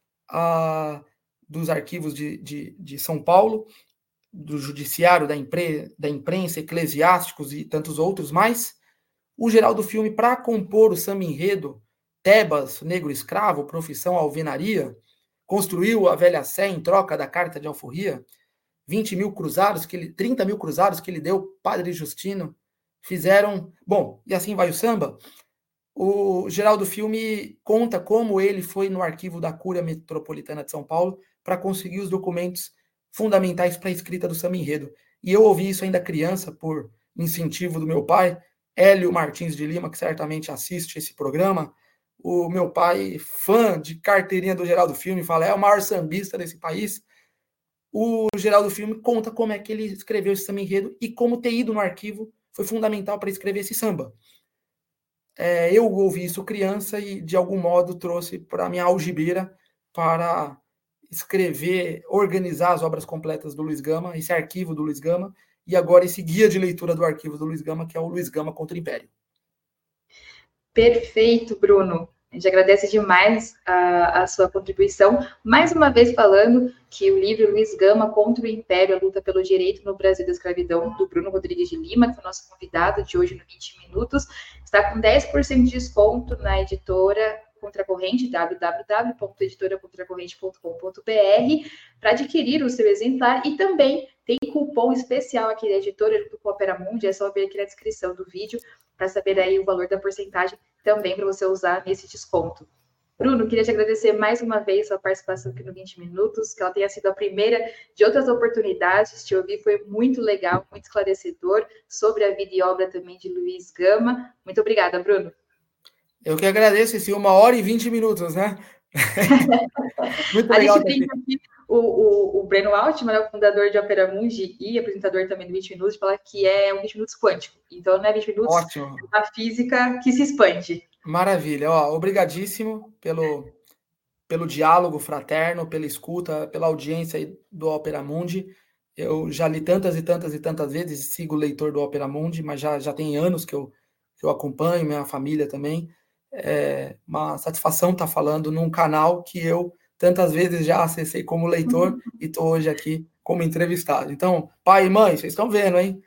S2: dos arquivos de São Paulo, do judiciário, da imprensa, eclesiásticos e tantos outros mais. O Geraldo Filme, para compor o samba enredo, Tebas, Negro Escravo, Profissão Alvenaria, construiu a Velha Sé em troca da carta de alforria, 30 mil cruzados que ele deu, Padre Justino, fizeram... Bom, e assim vai o samba. O Geraldo Filme conta como ele foi no arquivo da Cúria Metropolitana de São Paulo para conseguir os documentos fundamentais para a escrita do samba enredo. E eu ouvi isso ainda criança, por incentivo do meu pai, Hélio Martins de Lima, que certamente assiste esse programa. O meu pai, fã de carteirinha do Geraldo Filme, fala, é o maior sambista desse país. O Geraldo Filme conta como é que ele escreveu esse samba enredo e como ter ido no arquivo foi fundamental para escrever esse samba. Eu ouvi isso criança e, de algum modo, trouxe para a minha algibeira para escrever, organizar as obras completas do Luiz Gama, esse arquivo do Luiz Gama, e agora esse guia de leitura do arquivo do Luiz Gama, que é o Luiz Gama contra o Império.
S1: Perfeito, Bruno. A gente agradece demais a sua contribuição. Mais uma vez falando que o livro Luiz Gama contra o Império, a luta pelo direito no Brasil da escravidão, do Bruno Rodrigues de Lima, que foi o nosso convidado de hoje no 20 Minutos, está com 10% de desconto na editora Contracorrente, www.editoracontracorrente.com.br, para adquirir o seu exemplar, e também tem cupom especial aqui da editora do Opera Mundi, é só ver aqui na descrição do vídeo para saber aí o valor da porcentagem também para você usar nesse desconto. Bruno, queria te agradecer mais uma vez a sua participação aqui no 20 Minutos, que ela tenha sido a primeira de outras oportunidades. Te ouvir foi muito legal, muito esclarecedor sobre a vida e obra também de Luiz Gama. Muito obrigada, Bruno.
S2: Eu que agradeço, esse 1h e 20 minutos, né? Muito legal.
S1: A gente tem aqui o Breno Altman, o fundador de Opera Mundi e apresentador também do 20 Minutos, fala que é um 20 minutos quântico. Então, não é 20 minutos,
S2: ótimo.
S1: É uma física que se expande.
S2: Maravilha. Obrigadíssimo pelo diálogo fraterno, pela escuta, pela audiência do Opera Mundi. Eu já li tantas e tantas e tantas vezes, sigo o leitor do Opera Mundi, mas já tem anos que eu acompanho, minha família também. É uma satisfação estar falando num canal que eu tantas vezes já acessei como leitor e estou hoje aqui como entrevistado. Então, pai e mãe, vocês estão vendo, hein?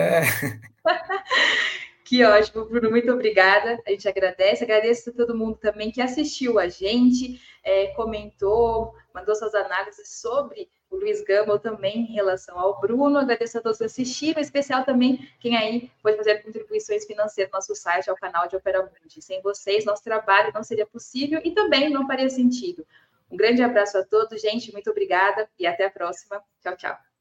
S1: Que ótimo, Bruno, muito obrigada. A gente agradece a todo mundo também que assistiu a gente, comentou, mandou suas análises sobre o Luiz Gama, também em relação ao Bruno. Agradeço a todos que assistiram, em especial também quem aí pode fazer contribuições financeiras no nosso site, ao canal de Opera Mundi. Sem vocês, nosso trabalho não seria possível e também não faria sentido. Um grande abraço a todos, gente, muito obrigada e até a próxima. Tchau, tchau.